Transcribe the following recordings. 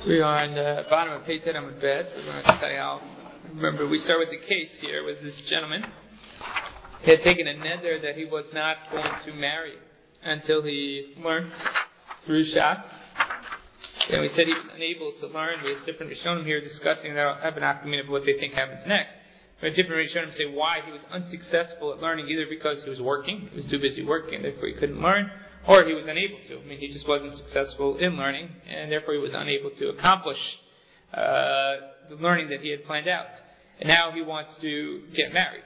We are on the bottom of Pei Tet Amud Bet. We're going to study out. Remember, we start with the case here with this gentleman. He had taken a neder that he was not going to marry until he learned through Shas. And we said he was unable to learn. We have different Rishonim here discussing that. I'll have an afternoon of what they think happens next. But different Rishonim say why he was unsuccessful at learning, either because he was working, he was too busy working, therefore he couldn't learn, or he was unable to. I mean, he just wasn't successful in learning, and therefore he was unable to accomplish the learning that he had planned out. And now he wants to get married.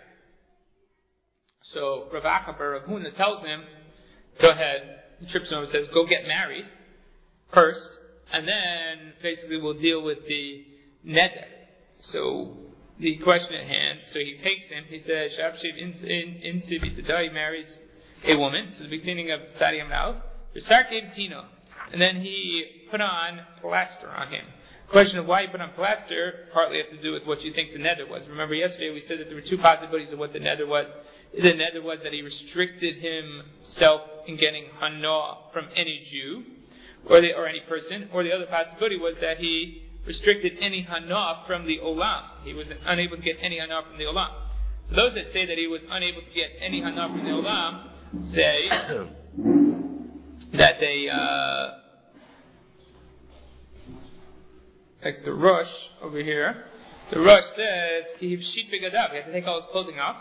So Rav Acha bar Rav Huna tells him, go ahead, trips him over and says, go get married first, and then basically we'll deal with the neder. So the question at hand, so he takes him, he says, Shabshiv in Tzivit, he marries a woman. So the beginning of Tzadi Amrav, V'sarkev Tino, and then he put on plaster on him. The question of why he put on plaster partly has to do with what you think the neder was. Remember yesterday we said that there were two possibilities of what the neder was. The neder was that he restricted himself in getting hana from any Jew, or any person, or the other possibility was that he restricted any hana from the olam. He was unable to get any hana from the olam. So those that say that he was unable to get any hana from the olam say that they, like the Rosh over here, the Rosh says, he had to take all his clothing off.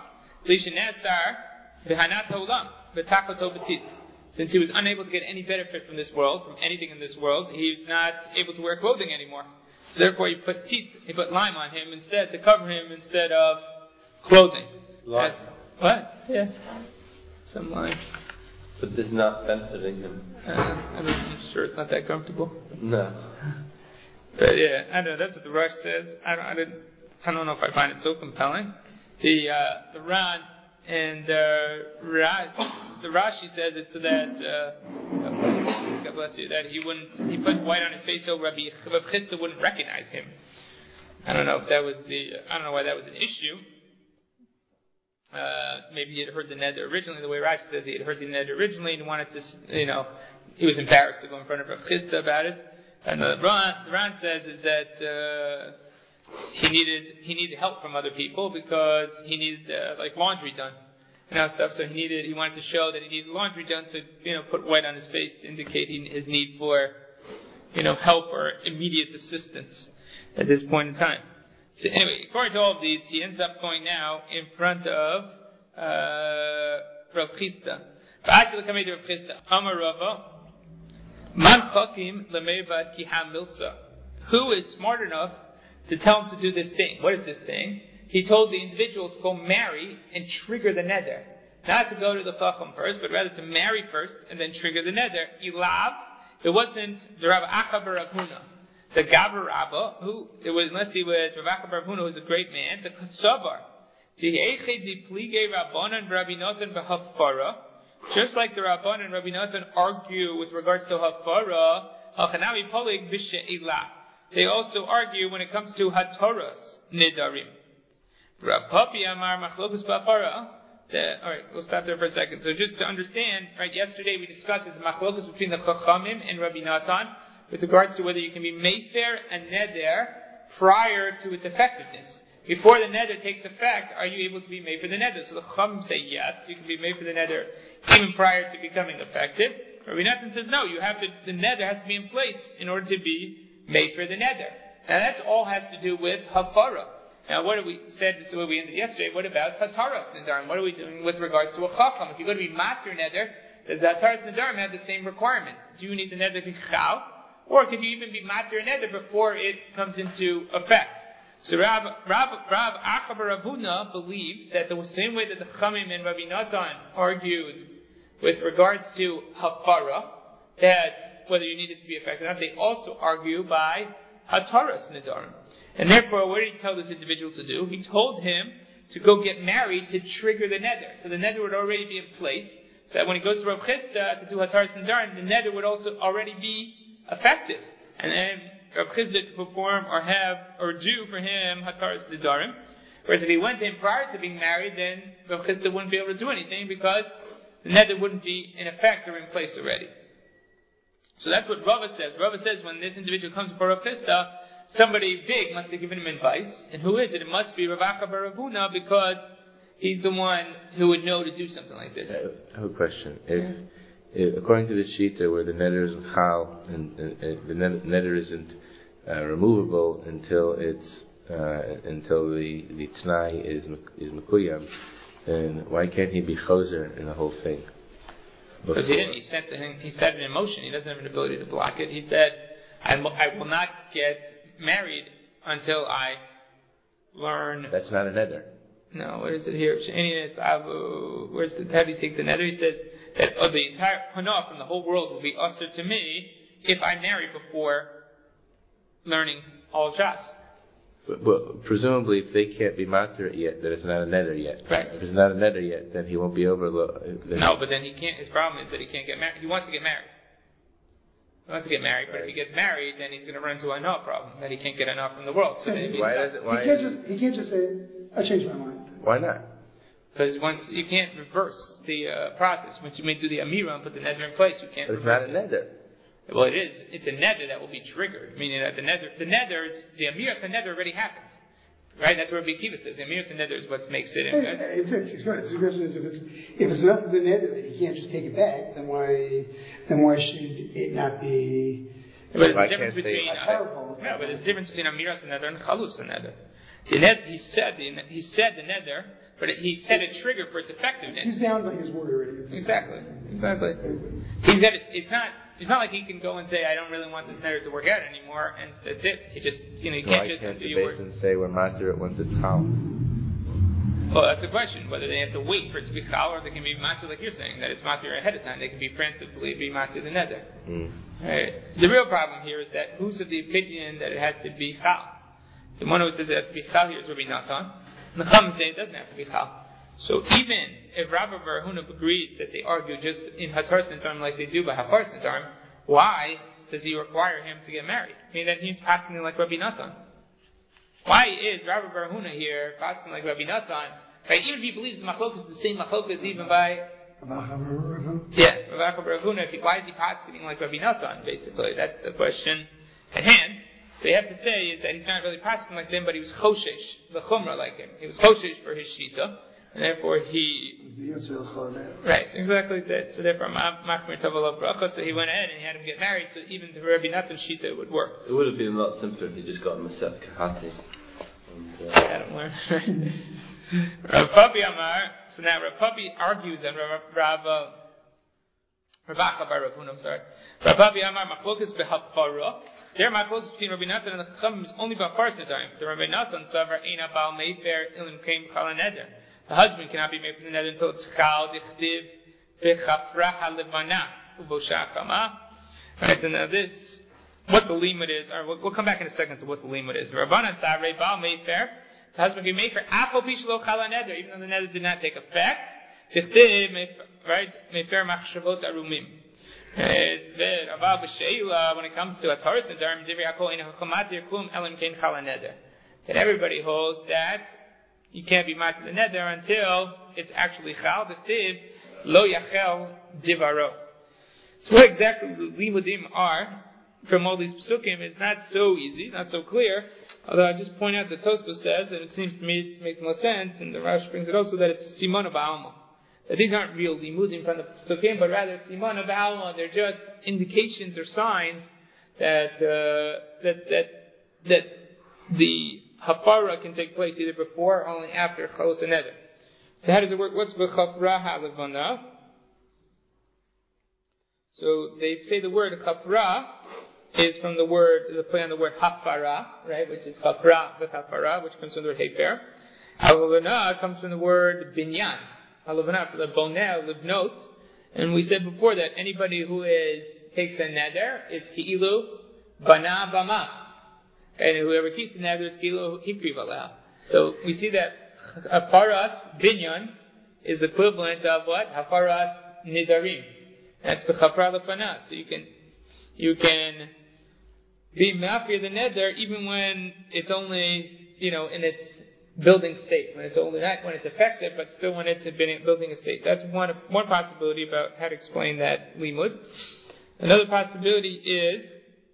Since he was unable to get any benefit from this world, from anything in this world, he was not able to wear clothing anymore. So therefore he put lime on him instead, to cover him instead of clothing. Lime? What? Yeah. Some lime. But this is not benefiting him. I'm sure it's not that comfortable. No. But yeah, I don't know, that's what the Rosh says. I don't know if I find it so compelling. The Ran and the Rashi says it's so that God bless you, that he put white on his face so Rabbi Chisda wouldn't recognize him. I don't know why that was an issue. Maybe he had heard the neder originally, the way Rashi says he had heard the neder originally and wanted to, he was embarrassed to go in front of Rabbi Chisda about it. And the Ran says is that he needed help from other people because he needed like laundry done and stuff. So he wanted to show that he needed laundry done to put white on his face to indicate his need for help or immediate assistance at this point in time. So anyway, according to all of these, he ends up going now in front of Rav Chisda. Actually, coming to Rav Chisda, Amar Rava. Man chakim lemeivad kiham milsa. Who is smart enough to tell him to do this thing? What is this thing? He told the individual to go marry and trigger the neder. Not to go to the chacham first, but rather to marry first and then trigger the neder. Ilav, it wasn't the Rav Acha bar Rav Huna, the Gaber Rabba, unless he was Rav Acha bar Rav Huna, who was a great man, the Kasavar. Just like the Rabban and Rabbi Nathan argue with regards to Hafara, Hachanami Polig B'She'ila. They also argue when it comes to Hatoras Nidarim. Rav Papi Amar Machlokus B'Hafara. Alright, we'll stop there for a second. So just to understand, right, yesterday we discussed this Machlokus between the Chachamim and Rabbi Nathan with regards to whether you can be Mefer and Neder prior to its effectiveness. Before the neder takes effect, are you able to be made for the neder? So the Chacham say yes, you can be made for the neder even prior to becoming effective. Rabbi Nathan says no, the neder has to be in place in order to be made for the neder. Now that all has to do with hafara. Now what have we said, this is what we ended yesterday, what about hataras nedarim? What are we doing with regards to a chacham? If you're going to be matir neder, does the hataras nedarim have the same requirement? Do you need the neder to be chav? Or could you even be matir neder before it comes into effect? So Rav Acha bar Rav Huna believed that the same way that the Chachamim and Rabbi Nathan argued with regards to hafara, that whether you need it to be effective or not, they also argue by hataras nedarim. And therefore, what did he tell this individual to do? He told him to go get married to trigger the neder. So the neder would already be in place, so that when he goes to Rav Chisda to do hataras nedarim, the neder would also already be effective. And then Rav Chisda could perform or do for him hataras nedarim. Whereas if he went to him prior to being married, then Rav Chisda wouldn't be able to do anything because the neder wouldn't be in effect or in place already. So that's what Rava says. Rava says when this individual comes for Rav Chisda, somebody big must have given him advice. And who is it? It must be Rav Acha bar Rav Huna, because he's the one who would know to do something like this. I have a question. If according to the Shita, where the neder is chal and the neder isn't removable until it's until the t'nai is mekuyam, then why can't he be choser in the whole thing? Because he didn't. He set it in motion. He doesn't have an ability to block it. He said, I will not get married until I learn. That's not a neder. No, where is it here? How do you take the neder? He says that the entire panah from the whole world will be usher to me if I marry before learning all of Shas. But presumably, if they can't be matir yet, then it's not a neder yet. Right. If it's not a neder yet, then he won't be over. No, but then he can't. His problem is that he can't get married. He wants to get married. But if he gets married, then he's going to run into a no problem that he can't get enough from the world. So he can't just say, I changed my mind. Why not? Because once you can't reverse the process. Once you may do the amira and put the neder in place, you can't. But reverse it's not a neder. Well, it is. It's a neder that will be triggered. Meaning that the neder, the amiras and neder already happened. Right? That's where Rabbi Akiva says the amiras and neder is what makes it. It's right. So the question is, if it's enough of a neder that he can't just take it back, then why should it not be? But there's a difference between there's a difference between amiras and neder and chalus and neder. He said the neder, but he set a trigger for its effectiveness. He's down by his word already. Exactly. He's got it. It's not like he can go and say, I don't really want this neder to work out anymore, and that's it. He just, you can't just do your word. And say we're matir once it's chal? Well, that's the question. Whether they have to wait for it to be chal, or they can be matir like you're saying, that it's matir ahead of time. They can be preemptively be matir the neder. Right? The real problem here is that who's of the opinion that it has to be chal? The one who says it has to be chal here is Rabbi Natan. And the Chachamim say it doesn't have to be chal. So even if Rabbi bar Huna agrees that they argue just in Hataras Nedarim like they do by Hafaras Nedarim, why does he require him to get married? I mean, that he's passing like Rabbi Natan. Why is Rabbi bar Huna here passing like Rabbi Natan? Right? Even if he believes the machlokas is the same machlokas even by Rabbi bar Huna, why is he passing like Rabbi Natan? Basically, that's the question at hand. So you have to say is that he's not really passing like them, but he was choshesh, the chumrah like him. He was choshesh for his shita. And therefore right, exactly that. So therefore, Machmir Tavalav Bracha, so he went ahead and he had him get married, so even the Rabbi Natan Shita it would work. It would have been a lot simpler if he just got Masef Kahati. Had him learn, right? Rav Papi Amar, so now Rav Papi argues that Rav Acha bar Rav Huna, Rav Papi Amar, Machlokas behafara. There, machlokas between Rabbi Natan and the Chachamim is only about Hafaras Nedarim. The Rabbi Natan Savar Eina Baal Mefer Ilim Keim Kala Neder. The husband cannot be made from the neder until it's chal dichtiv v'chafra halevana ubosha chama. Right, so now this, what the limud is, or we'll come back in a second to what the limud is. Rabbanan tzarei baal mefer, the husband can make for afal pishlo chala neder, even though the neder did not take effect. Dichtiv, right, mefer machshavot arumim. Aval b'sheila, when it comes to Hataras Nedarim, divrei hakol ein hachamatir klum elim kein chala neder. That everybody holds that you can't be matir the neder until it's actually chal d'chtiv lo yachel divaro. So what exactly the limudim are from all these psukim is not so easy, not so clear. Although I just point out that Tosfos says, and it seems to me to make the most sense, and the Rashi brings it also, that it's simona ba'alma. That these aren't real limudim from the psukim, but rather simona ba'alma. They're just indications or signs that the hafara can take place either before or only after chalos and neder. So how does it work? What's b'chafra halevana? So they say the word chafra is from the word, is a play on the word hafara, right, which is chafra v'chafara, which comes from the word hefer. Halevana comes from the word binyan. Halevana, the boneh, livnot. And we said before that anybody who takes a neder is ki'ilu bana bama. And whoever keeps the neder is ki'ilu hikriv aleh. So we see that hafaras binyan is the equivalent of what? Hafaras nidarim. That's b'chafra lefanah. So you can be mafir the neder even when it's only, in its building state. When it's only not when it's effective, but still when it's been building a state. That's one possibility about how to explain that limud. Another possibility is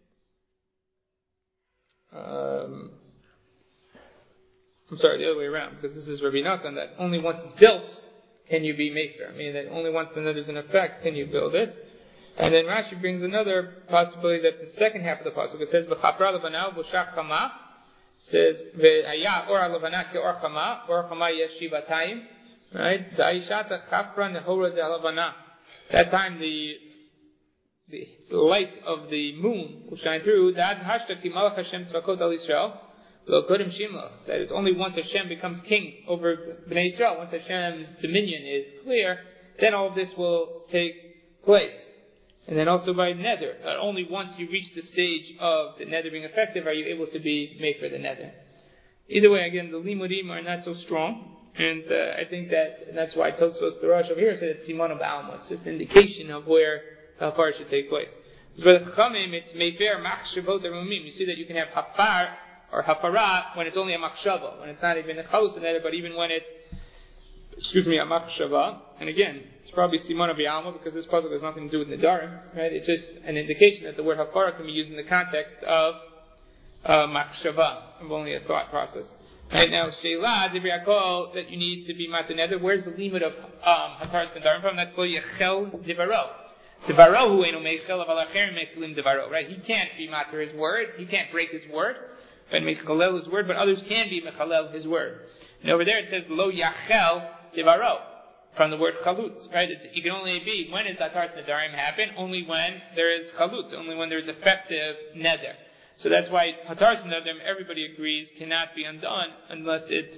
the other way around, because this is Rabbi Natan, that only once it's built can you be maker. Meaning that only once the nether is in effect can you build it. And then Rashi brings another possibility that the second half of the pasuk, it says v'chapra levana v'shach chama, says ve'aya or levana ke or chama yeshivatayim, right? Da'ishata chapra nehora de levana. That time the light of the moon will shine through. That hashta ki malach Hashem tzvakot al Yisrael. That it's only once Hashem becomes king over Bnei Yisrael, once Hashem's dominion is clear, then all of this will take place. And then also by nether, only once you reach the stage of the nether being effective are you able to be made for the nether. Either way, again, the limudim are not so strong, and I think that's why Tosfos the Rosh over here said it's Simon of Alma. It's just an indication of how far it should take place. But the Chachamim, it's Mefer Machshavot Rumim. You see that you can have Hafar or Hafara when it's only a Machshava, when it's not even a Chalus nether, but even when it's a Machshava. And again, it's probably Simon of Alma because this puzzle has nothing to do with Nedarim, right? It's just an indication that the word Hafara can be used in the context of Machshava, of only a thought process. Right now, Sheila, Dibriakol, that you need to be Mataneder. Where's the limit of Hataras Nedarim from? That's Lo Yechel Divaro. Divaro hu eno meichel aval acherim meichelim divaro. Right? He can't be matter his word. He can't break his word. And meichalel his word, but others can be mechalel his word. And over there it says Lo Yachel Divaro. From the word chalut, right? You can only be, when does Hataras Nedarim happen? Only when there is chalut, only when there is effective neder. So that's why Hataras Nedarim, everybody agrees, cannot be undone unless it's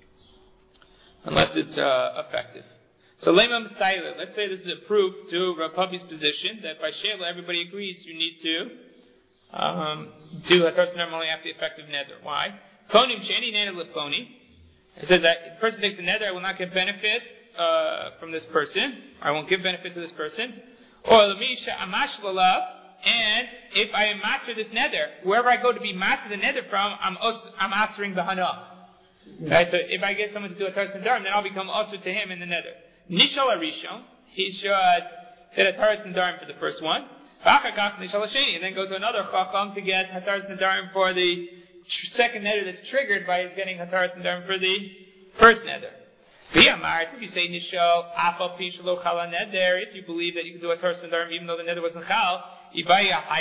effective. So Lema Messiah, let's say this is a proof to Rav Papi's position that by Sheila everybody agrees you need to do Hataras Nedarim only after the effective neder. Why? Konim sheni neder lefoni. It says that if the person takes a neder, I will not get benefit from this person, or I won't give benefit to this person. Or Lamisha Amash Lalav. And if I am matter this nether, wherever I go to be matter the nether from, I'm answering the hana. Right? So if I get someone to do a Hataras Nedarim, then I'll become also to him in the nether. Nishal Arishon, he should get a Hataras Nedarim for the first one. V'achakach Nishal Hasheni, and then go to another Chacham to get Hataras Nedarim for the second nether that's triggered by his getting Hataras Nedarim for the first nether. If you say Nishal Afal Pishalo Chala Neder, if you believe that you can do a Hataras Nedarim even though the nether wasn't Chal, why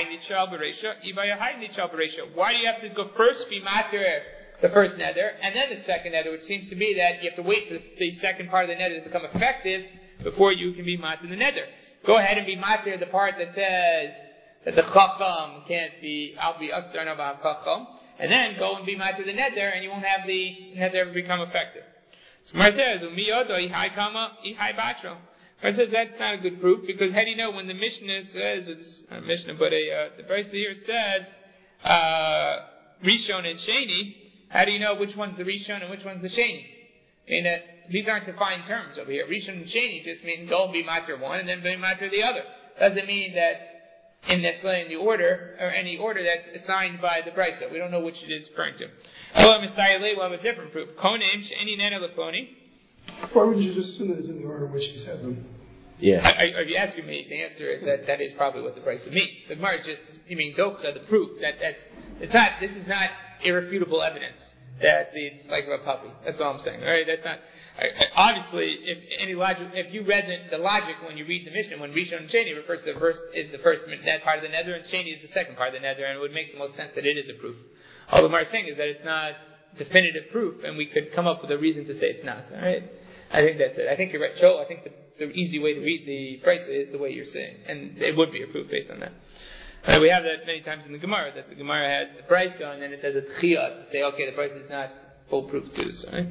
do you have to go first be matter the first nether and then the second nether, which seems to be that you have to wait for the second part of the nether to become effective before you can be matter the nether. Go ahead and be matter the part that says that the chacham can't be, I'll be astar about chacham, and then go and be matter the nether and you won't have the nether ever become effective. So right there is I said that's not a good proof, because how do you know when the Mishnah says, it's not a Mishnah, but the Brisa here says, Rishon and Sheni, how do you know which one's the Rishon and which one's the Sheni? I mean, these aren't defined terms over here. Rishon and Sheni just mean go and be matter one and then be matter the other. Doesn't mean that in the order, or any order that's assigned by the Brisa. We don't know which it is referring to. We'll have a different proof. Konim, Sheni, Nena, Lefoni. Why would you just assume that it's in the order in which he says them? Yeah. Are you asking me? The answer is that is probably what the Brisa means. The Gemara just, Doka, the proof this is not irrefutable evidence that it's like a puppy. That's all I'm saying. All right, that's not. Obviously, if you read the logic when you read the Mishnah, when Rishon and Sheni refers to the first is the first part of the nether and Sheni is the second part of the nether, and it would make the most sense that it is a proof. All the Gemara is saying is that it's not definitive proof, and we could come up with a reason to say it's not. All right, I think that's it. I think you're right, Joel. I think the easy way to read the Brisa is the way you're saying, and it would be a proof based on that. We have that many times in the Gemara, that the Gemara has the Brisa and then it has a Tchiyah to say, okay, the Brisa is not foolproof to this. Right?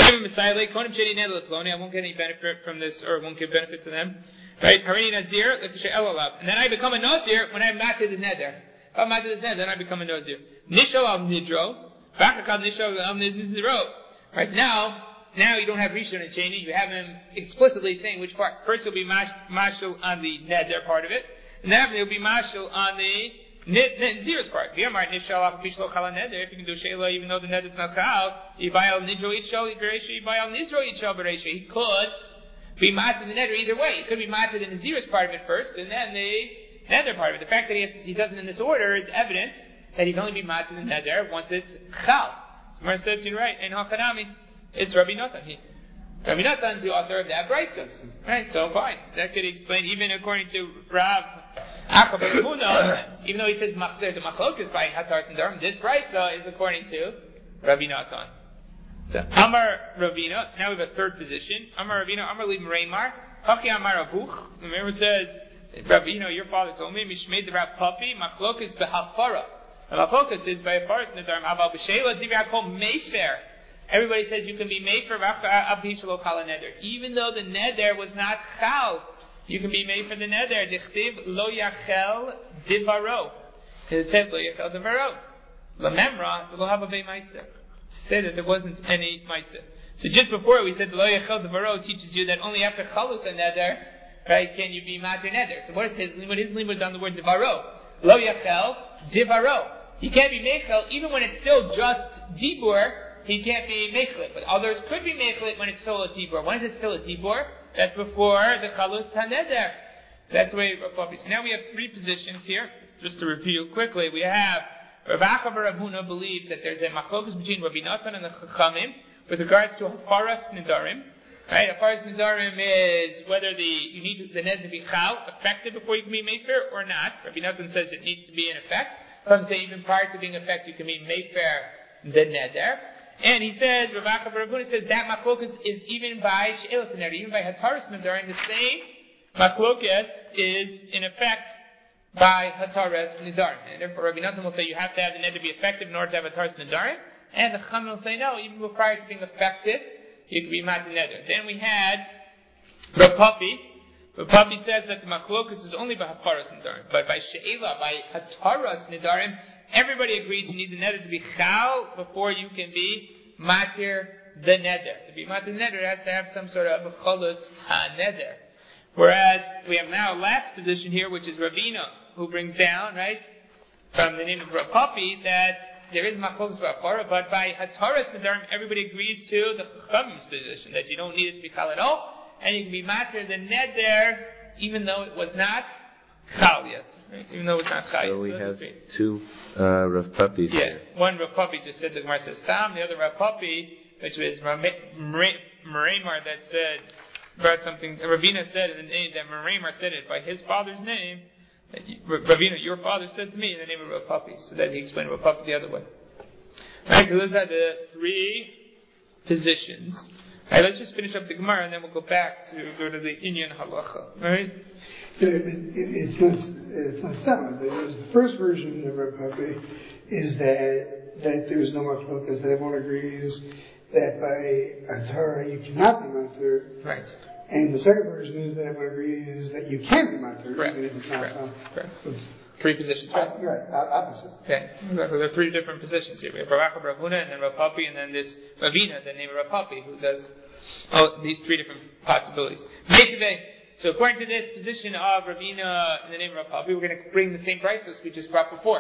I won't get any benefit from this, or won't give benefit to them. Right? And then I become a Nazir when I'm not to the nether. If I'm not to the nether, then I become a Nazir. Nishal al Nidro. Nishal al Nidro. Right? Now you don't have Rishon and Sheni. You have him explicitly saying which part. First he'll be mashal on the nether part of it, and then he'll be mashal on the Nazir's part. If you can do Sheila even though the nether is not chal, he could be matter the nether either way. He could be matter the Nazir's part of it first, and then the neder part of it. The fact that he does it in this order is evidence that he can only be matir the neder once it's chal. So Gemara says, you're right, and Hachanami, it's Rabbi Natan. Rabbi Natan, the author of that brayso. Right, so fine. That could explain, even according to Rav Acha bar Huna, even though he says there's a machlokas by Hataras Nedarim, this brayso is according to Rabbi Natan. So Amar Ravina. So now we have a third position. Amar Ravina. Amar Li Mreimar. Haki Amar Avuch. Remember says, Ravina, your father told me, Mishmei the Rav Papi machlokas behafara. The machlokas is by a forest nedarim. Aval b'sheila divrei Mayfair. Everybody says you can be Mayfair abhi shelo kala neder, even though the neder was not chal. You can be made for the neder. Dichtiv lo yachel divaro. It says lo yachel divaro. Lamemra lo have a meiser. Say that there wasn't any meiser. So just before we said lo yachel divaro teaches you that only after chalus a neder, right, can you be matir neder. So what is his limud? His limud is on the word divaro. Lo yachel divaro. He can't be mechel even when it's still just dibur. He can't be mechlet, but others could be mechlet when it's still a dibur. When is it still a dibur? That's before the chalus haneder. So that's the way Rav Papi. So now we have three positions here. Just to review quickly, we have Rav Acha bar Rav Huna believes that there's a machlokus between Rabbi Natan and the Chachamim with regards to hafaras nedarim. Right, hafaras nedarim is whether you need the neder to be chal, effective before you can be mefer or not. Rabbi Natan says it needs to be in effect. Some say even prior to being effective, you can be mefer the neder. And he says, Rav Acha bar Rav Huna says that machlokas is even by she'elat neder, even by hataras nedarim, the same machlokas is in effect by hataras nedarim. And therefore Rabbi Natan will say you have to have the neder be effective in order to have hataras nedarim. And the Chachamim will say no, even prior to being effective, you can be matir neder. Then we had Rav Papi. Rav Papi says that the machlokas is only by hataras nedarim, but by she'elah, by hataras nedarim, everybody agrees you need the neder to be chal before you can be matir the neder. To be matir the neder, it has to have some sort of a chalus neder. Whereas we have now a last position here, which is Ravina, who brings down, right, from the name of Rav Papi, that there is machlokas b'afara, but by hataras nedarim, everybody agrees to the Chachamim's position that you don't need it to be chal at all, and you can be matir the neder even though it was not chal yet. Right? Even though it's not chal yet. So we have two Rav Papis here. One Rav Papi just said the Gemara says tam, the other Rav Papi, which was Mereimar, that said, brought something, Ravina said in the name, that Mereimar said it by his father's name, Ravina, your father said to me in the name of Rav Papi, so that he explained Rav Papi the other way. Alright, so those are the three positions. Alright, let's just finish up the Gemara and then we'll go back to go to the Inyan Halacha. Alright? It's not seven. The first version of Rav Papi is that there's no machlokas, that everyone agrees that by a Torah you cannot be matir. Right. And the second version is that everyone agrees that you can be matir. Correct. Correct. Three positions, right? Right, opposite. Okay, exactly. There are three different positions here. We have Rav Acha bar Rav Huna, and then Rav Papi, and then this Ravina, the name of Rav Papi, who does these three different possibilities. So according to this position of Ravina in the name of Rav Papi, we're going to bring the same prices we just brought before.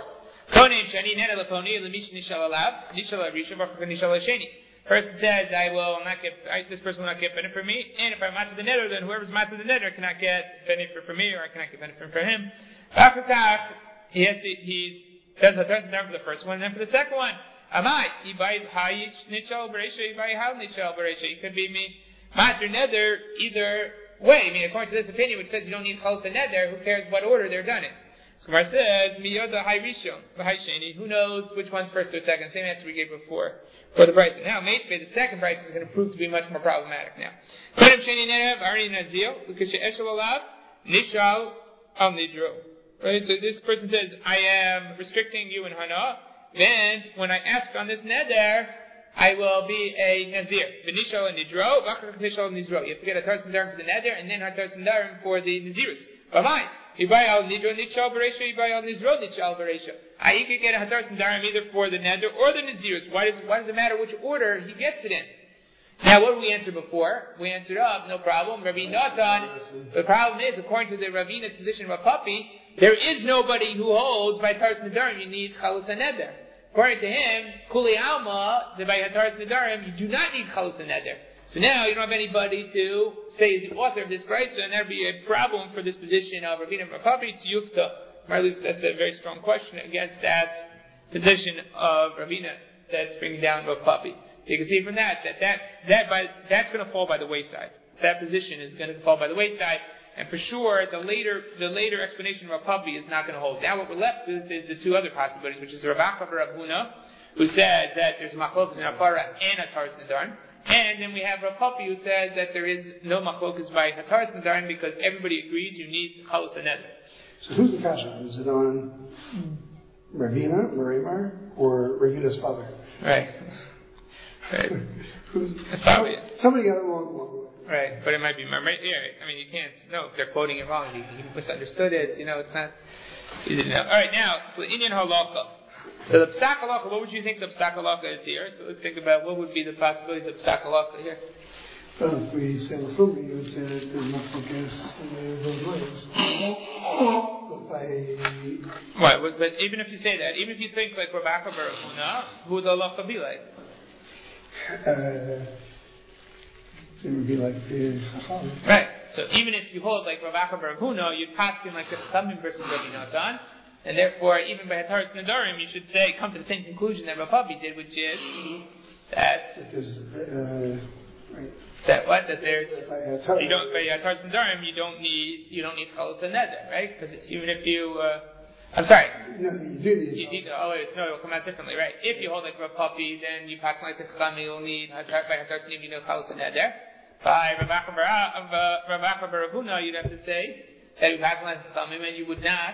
Person says, this person will not get benefit from me, and if I'm matir the neder, then whoever's matir the neder cannot get benefit from me, or I cannot get benefit from him. After that, he does hataras nedarim for the first one, and then for the second one, he could be me matir neder either way. I mean, according to this opinion, which says you don't need chalus to neder, who cares what order they're done in? So Gemara says, miyoda hay rishon v'hay sheni. Who knows which one's first or second? Same answer we gave before for the price. Now, Meitzvei, the second price is going to prove to be much more problematic now. Kodem sheni nerev ari nazil l'kashe eshel alav nishal al nidro. Right. So this person says, I am restricting you in hana. Then, when I ask on this neder, I will be a nazir. V'nishal al nidro v'achar nishal al nidro. You have to get hataras nedarim for the neder and then hataras nedarim for the nazirus. B'mai. Yibai al nidro nichal b'reisha, yibai al nizro nichal b'reisha. You could get a hataras nedarim either for the neder or the nazirus. Why does it matter which order he gets it in? Now, what did we answer before? We answered up, no problem. Rabbi Natan, the problem is, according to the Ravina's position of Rav Papi, there is nobody who holds by hataras nedarim you need chalus neder. According to him, kuli alma, that by hataras nedarim you do not need chalus neder. So now you don't have anybody to say is the author of this price, and that would be a problem for this position of Ravina and Rav Papi. It's yufta. Or at least that's a very strong question against that position of Ravina that's bringing down Rav Papi. So you can see from that's going to fall by the wayside. That position is going to fall by the wayside, and for sure the later explanation of Rav Papi is not going to hold. Now what we're left with is the two other possibilities, which is Rav Acha bar Rav Huna, who said that there's machlokas in Hafara and Hataras Nedarim, and then we have Rav Papi who says that there is no machlokas by Hataras Nedarim because everybody agrees you need Chalus HaNeder. So who's the kasha? Is it on Ravina, Marimar, or Ravina's father? Right. That's probably it. Somebody got it wrong. Right, but it might be Marimar. Yeah, I mean, you can't know if they're quoting it wrong. He misunderstood it. It's not. He didn't know. All right, now so Inyan Halacha. So the Psak Halacha. What would you think the Psak Halacha is here? So let's think about what would be the possibilities of Psak Halacha here. Well, if we say Lachumi, you would say that there's no focus in those ways. But even if you say that, even if you think like Rav Acha bar Rav Huna, who would the halacha be like? It would be like the Chacham. Right. So even if you hold like Rav Acha bar Rav Huna, you'd pass in like the Chachamim versus Rabbi Natan, and therefore even by Hataras Nedarim, you should say come to the same conclusion that Rav Papi did, which is that right. That there's by Hataras Nedarim you don't need Chalus HaNeder, right? Because even if you I'm sorry. No, you do need. It will come out differently, right? If you hold like Rav Papi, then you pass like the Chachamim, you'll need by Hataras Nedarim you know Chalus HaNeder. By Rav Acha bar Rav Huna, you'd have to say that you pass like the Chachamim, and you would not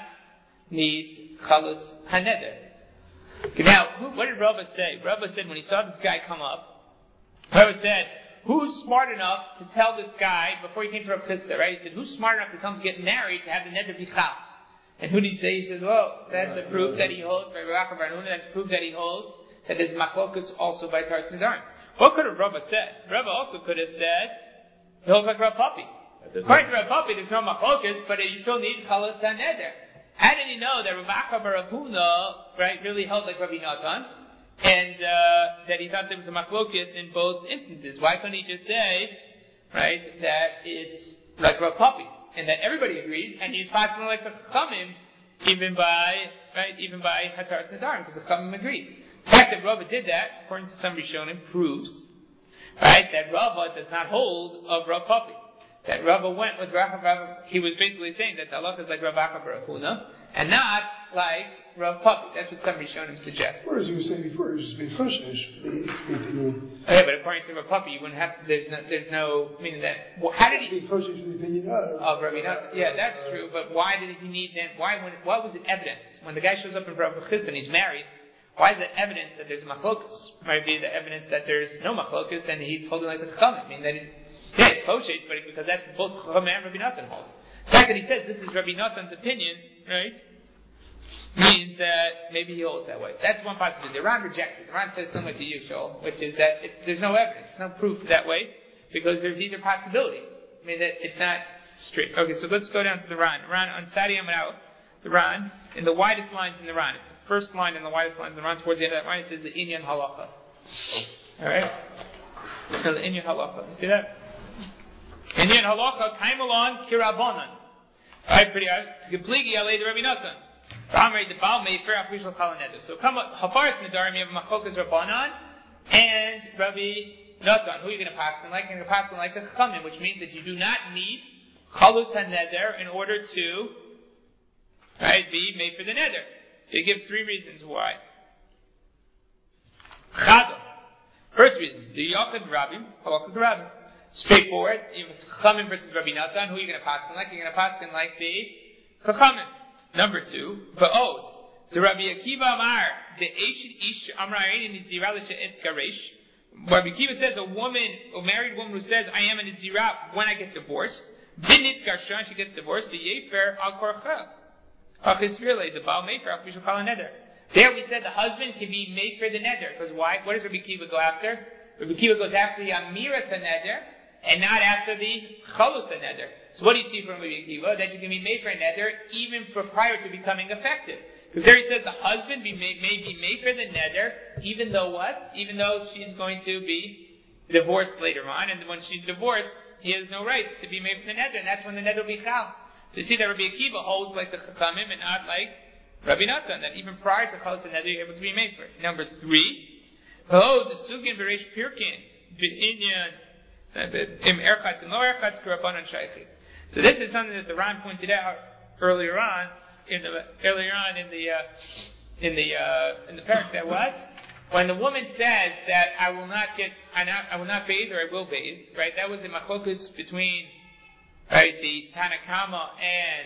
need Chalus HaNeder. Okay, now, what did Rava say? Rava said when he saw this guy come up, Rava said, who's smart enough to tell this guy, before he came to Rav Chisda, right? He said, who's smart enough to come to get married to have the neder be chal? And who did he say? He says, well, that's the proof that he holds, by Rav Acha bar Huna, that's proof that he holds, that there's machlokas also by Hataras Nedarim. What could have Rava said? Rava also could have said, he holds like Rav Papi. According to Rav Papi, there's no machlokas, but you still need Chalus HaNeder. How did he know that Rav Acha bar Rav Huna, right, really held like Rabbi Natan, and that he thought there was a machlokas in both instances? Why couldn't he just say, right, that it's like Rav Papi, and that everybody agrees, and he's passing like the Chachamim, even by Hataras Nedarim, because the Chachamim agreed. The fact that Rava did that, according to some Rishonim, proves, right, that Rava does not hold of Rav Papi. That Rava went with Rav, he was basically saying that the halacha is like Rav Acha bar Rav Huna, and not like Rav Papi. That's what some Rishonim suggest. Or as you were saying before, it's just being choshesh, the opinion. Okay, but according to Rav Papi, you wouldn't have, there's no, meaning that, how did he? Being choshesh for the opinion of Rabbi Natan. Yeah, that's true, but why did he need then, why was it evidence? When the guy shows up in Rav Chisda and he's married, why is it evidence that there's a machlokas? Might be the evidence that there's no machlokas, and he's holding like the Chachamim. I mean, that it's choshesh, but because that's both Chachamim and Rabbi Natan hold. The fact that he says this is Rabbi Natan's opinion, right, means that maybe he holds that way. That's one possibility. The Ran rejects it. The Ran says similar to you, Joel, which is that there's no evidence, no proof that way, because there's either possibility. I mean, that it's not straight. Okay, so let's go down to the Ran. Ran on Sadi Amal, the Ran, in the widest lines in the Ran. It's the first line in the widest lines in the Ran. Towards the end of that line, it says the Inyan Halacha. Alright? The Inyan Halacha. You see that? Inyan Halacha, Kaimalon Kirabonan. Alright, pretty hard. It's complete Yalei the Rabbi Natan. So come up, Hafaras Nedarim, you have Machokas Rabbanan and Rabbi Natan. Who are you going to pass them like? You're going to pass them like the Chachamim, which means that you do not need Chalus HaNeder in order to, right, be made for the Neder. So he gives three reasons why. Chada. First reason, the Yachad Rabbim, Halakha Rabbim. Straightforward. If it's Chachamim versus Rabbi Natan, who are you going to pass them like? You're going to pass them like the Chachamim. Number two, Ba'od. The Rabbi Akiva Amar, the Eshit Ish Amra Ayin Nizira L'She'et Garesh. Rabbi Akiva says a married woman who says, I am a Nizira when I get divorced. Binit Garshan, she gets divorced. The Yefer Al Korcha. Achizvirle, the Baal Mefer Al Bishul Kal Neder. There we said the husband can be made for the Neder. Because why? What does Rabbi Akiva go after? Rabbi Akiva goes after the Amirat Neder and not after the Chalus Neder. So what do you see from Rabbi Akiva? That you can be made for a neder even prior to becoming effective. Because there he says the husband may be made for the neder, even though what? Even though she's going to be divorced later on, and when she's divorced, he has no rights to be made for the neder, and that's when the neder will be chal. So you see that Rabbi Akiva holds like the Chachamim and not like Rabbi Natan, that even prior to Chalas HaNeder you're able to be made for it. Number 3, the Sugin Bereish Pirkin B'inyan Im Erchatz and Lo Erchatz K'Rabbanan Shaychi. So this is something that the Ran pointed out earlier on in the parak, that what? When the woman says that I will not bathe or I will bathe, right? That was a machlokus between, right, the Tanakama and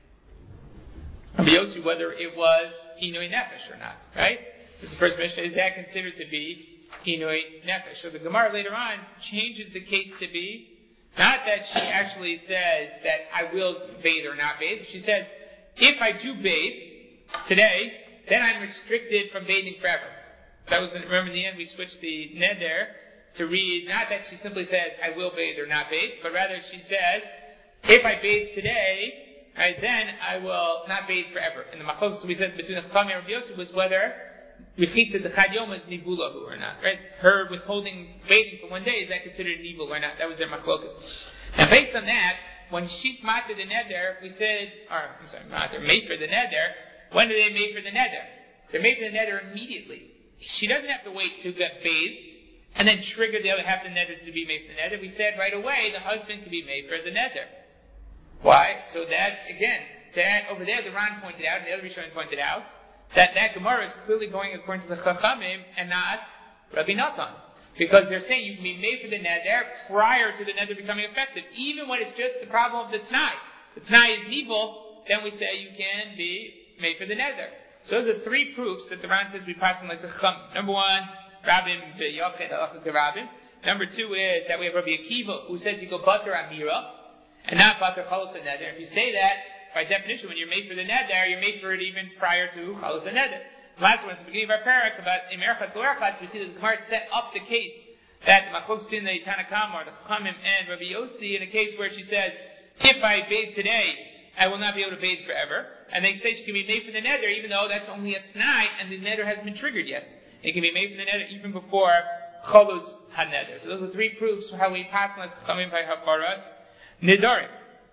Rabbi Yossi, whether it was Inui Nefesh or not, right? This is the first Mishnah. Is that considered to be Inui Nefesh? So the Gemara later on changes the case to be not that she actually says that I will bathe or not bathe. She says, if I do bathe today, then I'm restricted from bathing forever. That was, remember in the end we switched the neder to read, not that she simply says, I will bathe or not bathe, but rather she says, if I bathe today, right, then I will not bathe forever. And the machlokes we said between the Chacham and Rabbi Yossi was whether Rechitza the Chad Yom is nivulahu or not, right? Her withholding bathing for one day, is that considered nivul or not? That was their machlokes. And based on that, when she's matter the neder, we said, made for the neder. When do they make for the neder? They're made for the neder immediately. She doesn't have to wait to get bathed and then trigger the other half of the neder to be made for the neder. We said right away the husband can be made for the neder. Why? So that, again, that over there the Ran pointed out, and the other Rishonim pointed out, that Gemara is clearly going according to the Chachamim and not Rabbi Natan. Because they're saying you can be made for the neder prior to the neder becoming effective. Even when it's just the problem of the t'nai. The t'nai is nivul, then we say you can be made for the neder. So those are 3 proofs that the Ran says we pass on like the Chachamim. Number 1, Rabbim v'yochet halacha Rabbim. Number 2 is that we have Rabbi Akiva who says you go bater amira and not bater chalos neder. If you say that, by definition, when you're made for the neder, you're made for it even prior to chalos neder. Last one, at the beginning of our parak about Imerchat Loerchat, we see that the Gemara set up the case that the Machlokes between the Tanakama or the Chachamim and Rabbi Yossi in a case where she says, if I bathe today, I will not be able to bathe forever. And they say she can be made for the neder, even though that's only a t'nai and the neder hasn't been triggered yet. It can be made for the neder even before Cholos HaNeder. So those are 3 proofs for how we pass on the Chachamim by Hafaras Nidarim.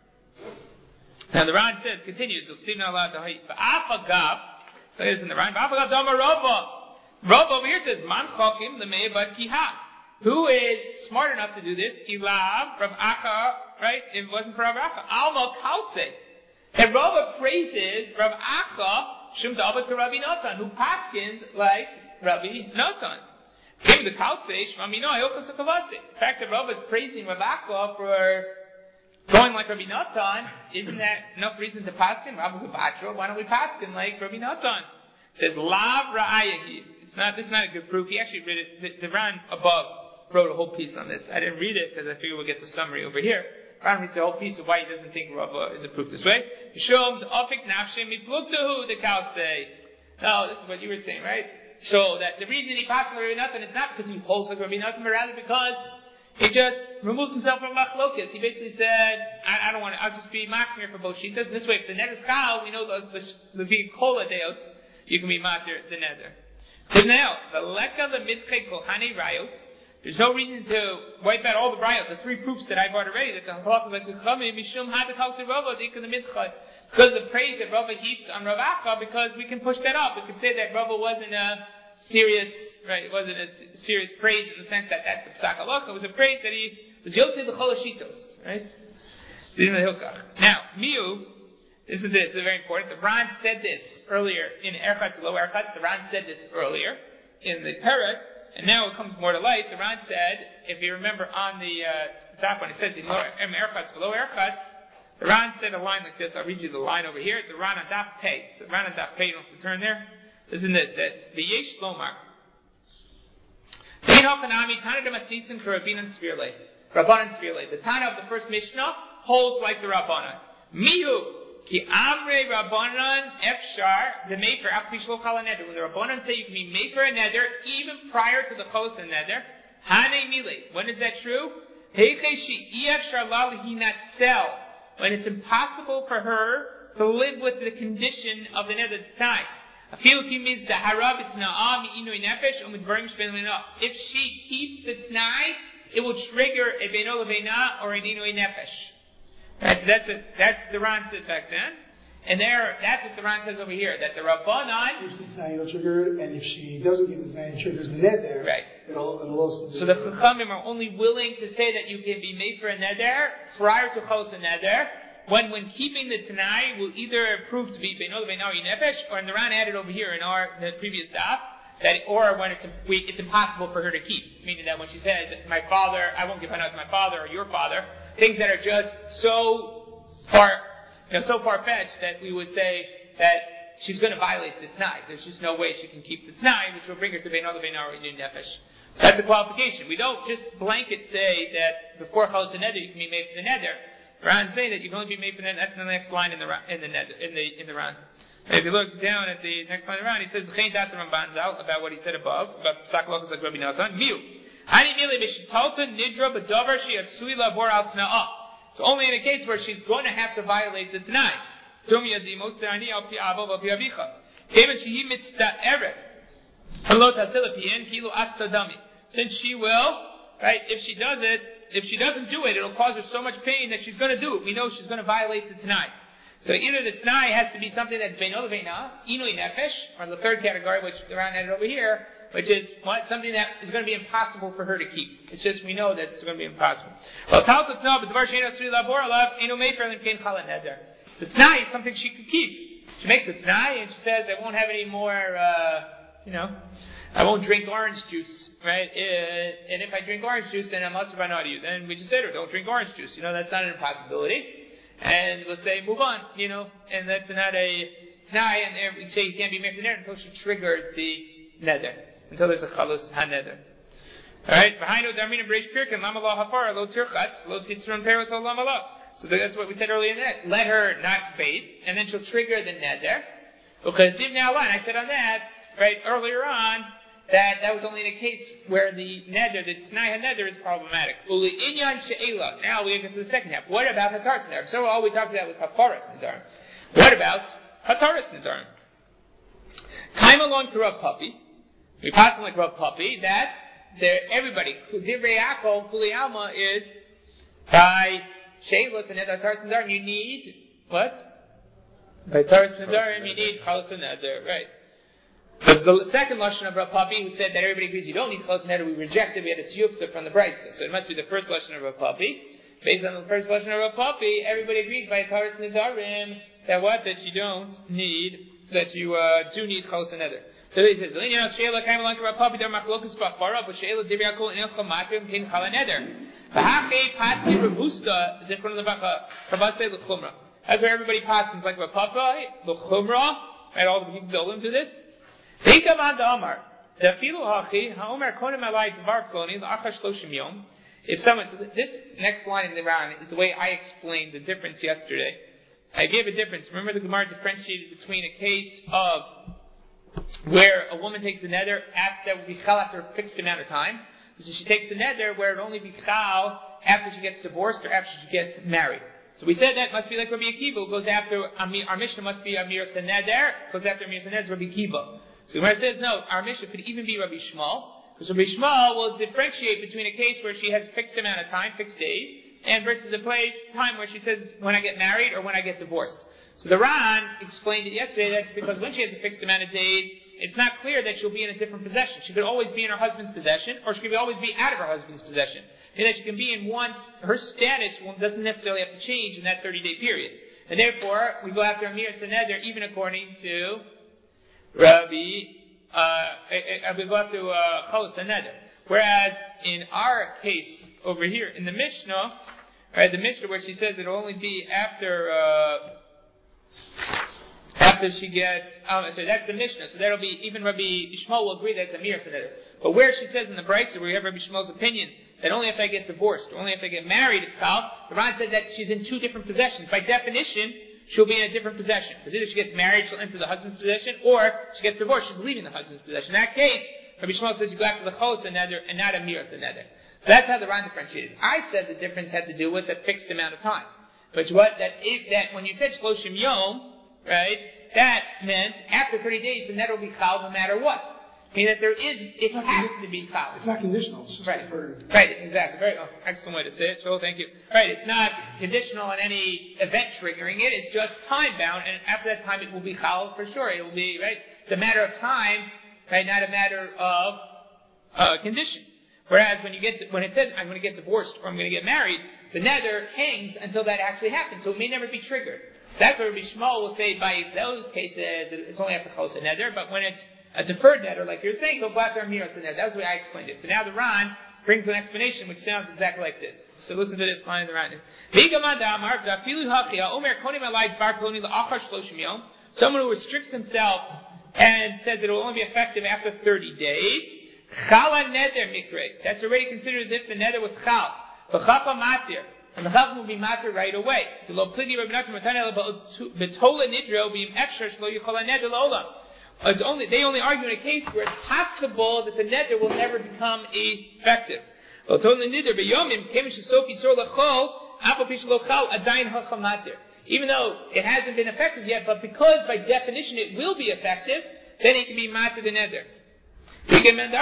Now the Ran says, continues, this in the Ran. Rav over here says, Man Chokim Lemei Bat Kiha. Who is smart enough to do this? Ilav, Rav Acha, right? It wasn't for Rav Acha. Alma Kalse. And Rav praises Rav Acha, Shum Dabat to Rabbi Natan, who paskins like Rabbi Natan. Came the Kalse, Shmamino, Hilchas Hakavase. The fact that Rav is praising Rav Acha for going like Rabbi Natan, isn't that enough reason to paskin? Rav was a batra, why don't we paskin like Rabbi Natan? It says, Lav Ra'ayahi. This is not a good proof. He actually read it, the Ran above wrote a whole piece on this. I didn't read it because I figured we'll get the summary over here. Ran reads the whole piece of why he doesn't think Rav is a proof this way. Shom Afik Nafshem Mipluktahu, the cows say. No, this is what you were saying, right? So that the reason he passed like Rabbi Natan is not because he holds like Rabbi Natan, but rather because he just removed himself from machlokas. He basically said, I don't want to, I'll just be machmir for both shitas. And this way, if the neder is chal, we know the v'kola deos, you can be matir the neder. So now, the leka the mitzche kohane rayot, there's no reason to wipe out all the rayot, the 3 proofs that I brought already, that the halach is like the chachamim, mishum hadakal sirava, dika the mitzche. Because of the praise that Rava heaped on Rav Acha, because we can push that up. We can say that Rava wasn't a serious, right, it wasn't a serious praise in the sense that that's the psak halacha. It was a praise that he was yotzei the cholashitos, right? Now, Miu, this is very important. The Ran said this earlier in Erchatz Lo Erchatz. The Ran said this earlier in the parak, and now it comes more to light. The Ran said, if you remember on the top when it says in Erchatz Lo Erchatz, the Ran said a line like this. I'll read you the line over here. The Ran on Daf Pei. The Ran on Daf Pei, you don't have to turn there. Listen to this. That's V'yesh Lomar. Ein Hakanami Tana de Masnisim Karabinan Svirle. Rabbanan Svirle. The Tana of the first Mishnah holds like the Rabbanan. Mihu Ki Amre Rabbanan Efshar the Mefer Akpi Shlo Chala Neder. When the Rabbanan say you can be made for a neder even prior to the Chosa Neder, Hane Mile. When is that true? Heiche Shi Efshar La Lihinat Sel. When it's impossible for her to live with the condition of the neder time. If she keeps the t'nai, it will trigger a beino lebeina or an inui nefesh. Right, so that's what the Ran said back then. And that's what the Ran says over here, that the Rabbanan... If the Tnai will trigger it, and if she doesn't get the Tnai and triggers the neder, right. It'll also... So the Chachamim are only willing to say that you can be made for a neder prior to Chalos a neder, when keeping the Tnai will either prove to be Beinol Beinari Nefesh, or in the Ran added over here in the previous daf, or when it's impossible for her to keep. Meaning that when she says, my father, I won't give Hana to my father or your father, things that are just so far-fetched that we would say that she's going to violate the Tnai. There's just no way she can keep the Tnai, which will bring her to Beinol Beinari Nefesh. So that's a qualification. We don't just blanket say that before Chalos a neder you can be made for the neder. Ran say that you can only be made for the neder. That's in the next line in the Ran. If you look down at the next line around, he says V'chein das Ramban Zal about what he said above about Psak Halachos like Rabbi Natan. Miu. Ani mili b'shitalta nidra b'davar she asui labor al t'na'ah. It's only in a case where she's going to have to violate the T'nai. Tum yadimo se'ani al pi ava v'al pi avicha. Kevan shehi mitzta'eret. Halot hasila pi'en kilu asta dami. Since she will, right, if she doesn't do it, it'll cause her so much pain that she's going to do it. We know she's going to violate the T'nai. So either the T'nai has to be something that's Beinol Beinah, Inui Nefesh, or the third category, which the Ran added over here, which is something that is going to be impossible for her to keep. It's just, we know that it's going to be impossible. The T'nai is something she could keep. She makes the T'nai and she says, I won't have any more, I won't drink orange juice, right? And if I drink orange juice, then I'm also run out of you. Then we just say to her, don't drink orange juice. That's not an impossibility. And let's say, move on, and that's not a T'nai, and we say you can't be made for neder until she triggers the neder. Until there's a Chalos ha-neder. Alright? So that's what we said earlier in that. Let her not bathe, and then she'll trigger the neder. Because I said on that, right, earlier on, that was only in a case where the neder, the T'nai ha-neder is problematic. Uli inyan she'ela. Now we get to the second half. What about hataras nedarim? So all we talked about was haparas nedarim. What about hataras nedarim? Came along to Rav Papi. We passed on like Rav Papi that everybody, Divrei Yaakov, Kuli Alma is by she'elos and hataras nedarim. You need what? By hataras nedarim, you need chalos neder, right? Because the second lashon of Rav Papi, who said that everybody agrees you don't need chalos neder, we rejected. We had a tiyufta from the Brisa, so it must be the first lashon of Rav Papi. Based on the first lashon of Rav Papi, everybody agrees by hataras nedarim that you don't need, that you do need chalos neder. So he says, "L'inyan she'ela came along to Rav Papi der machlokus b'achbara, but she'ela divrei Yaakov in ilcha matrim kin chala neder. V'hachei pasni rebusta zichron levacha pravasei l'chumra." That's where everybody passes like Rav Papi l'chumra, and all the people build into this. If someone, this next line in the Ran is the way I explained the difference yesterday. I gave a difference. Remember the Gemara differentiated between a case of where a woman takes the neder that will be chal after a fixed amount of time. So she takes the neder where it only be chal after she gets divorced or after she gets married. So we said that must be like Rabbi Akiva, who goes after, our Mishnah must be Amir Saneder, goes after Amir Saneder, Rabbi Akiva. So Gemara says, no, our Mishnah could even be Rabbi Shmuel, because Rabbi Shmuel will differentiate between a case where she has a fixed amount of time, fixed days, and versus a time where she says, when I get married or when I get divorced. So the Ran explained it yesterday, that's because when she has a fixed amount of days, it's not clear that she'll be in a different possession. She could always be in her husband's possession, or she could always be out of her husband's possession. And that she can be in one, her status doesn't necessarily have to change in that 30-day period. And therefore, we go after Amir Saneder, even according to Rabbi, we go after Chalos Saneder. Whereas in our case over here, in the Mishnah, right, the Mishnah where she says it'll only be after she gets, so that's the Mishnah. So that'll be, even Rabbi Shmuel will agree that it's Amir Saneder. But where she says in the Brisa, where we have Rabbi Shmuel's opinion, that only if I get divorced, or only if I get married, it's chal, the Ran said that she's in two different possessions. By definition, she'll be in a different possession. Because either she gets married, she'll enter the husband's possession, or she gets divorced, she's leaving the husband's possession. In that case, Rabbi Shmuel says you go after the Chalos Neder and not Amir Neder. So that's how the Ran differentiated. I said the difference had to do with a fixed amount of time. Which that when you said Shloshim Yom, right, that meant after 30 days the neder will be chal no matter what. meaning that it has to be chal. It's not conditional. It's just right. deferred. Right, exactly. Very excellent way to say it. So thank you. Right, it's not conditional on any event triggering it. It's just time bound, and after that time, it will be chal for sure. It will be right. It's a matter of time, right? Not a matter of condition. Whereas when it says I'm going to get divorced or I'm going to get married, the nether hangs until that actually happens, so it may never be triggered. So that's where Rabbi Shmuel will say by those cases it's only after close a nether, but when it's a deferred nether, like you're saying, go black arm nether. That was the way I explained it. So now the Ran brings an explanation which sounds exactly like this. So listen to this line in the Ran. Someone who restricts himself and says it will only be effective after 30 days. Chala neder mikre. That's already considered as if the nether was chal. V'chapa matir. And the chacham will be matir right away. They only argue in a case where it's possible that the nether will never become effective. Even though it hasn't been effective yet, but because by definition it will be effective, then it can be matir the nether. He says, I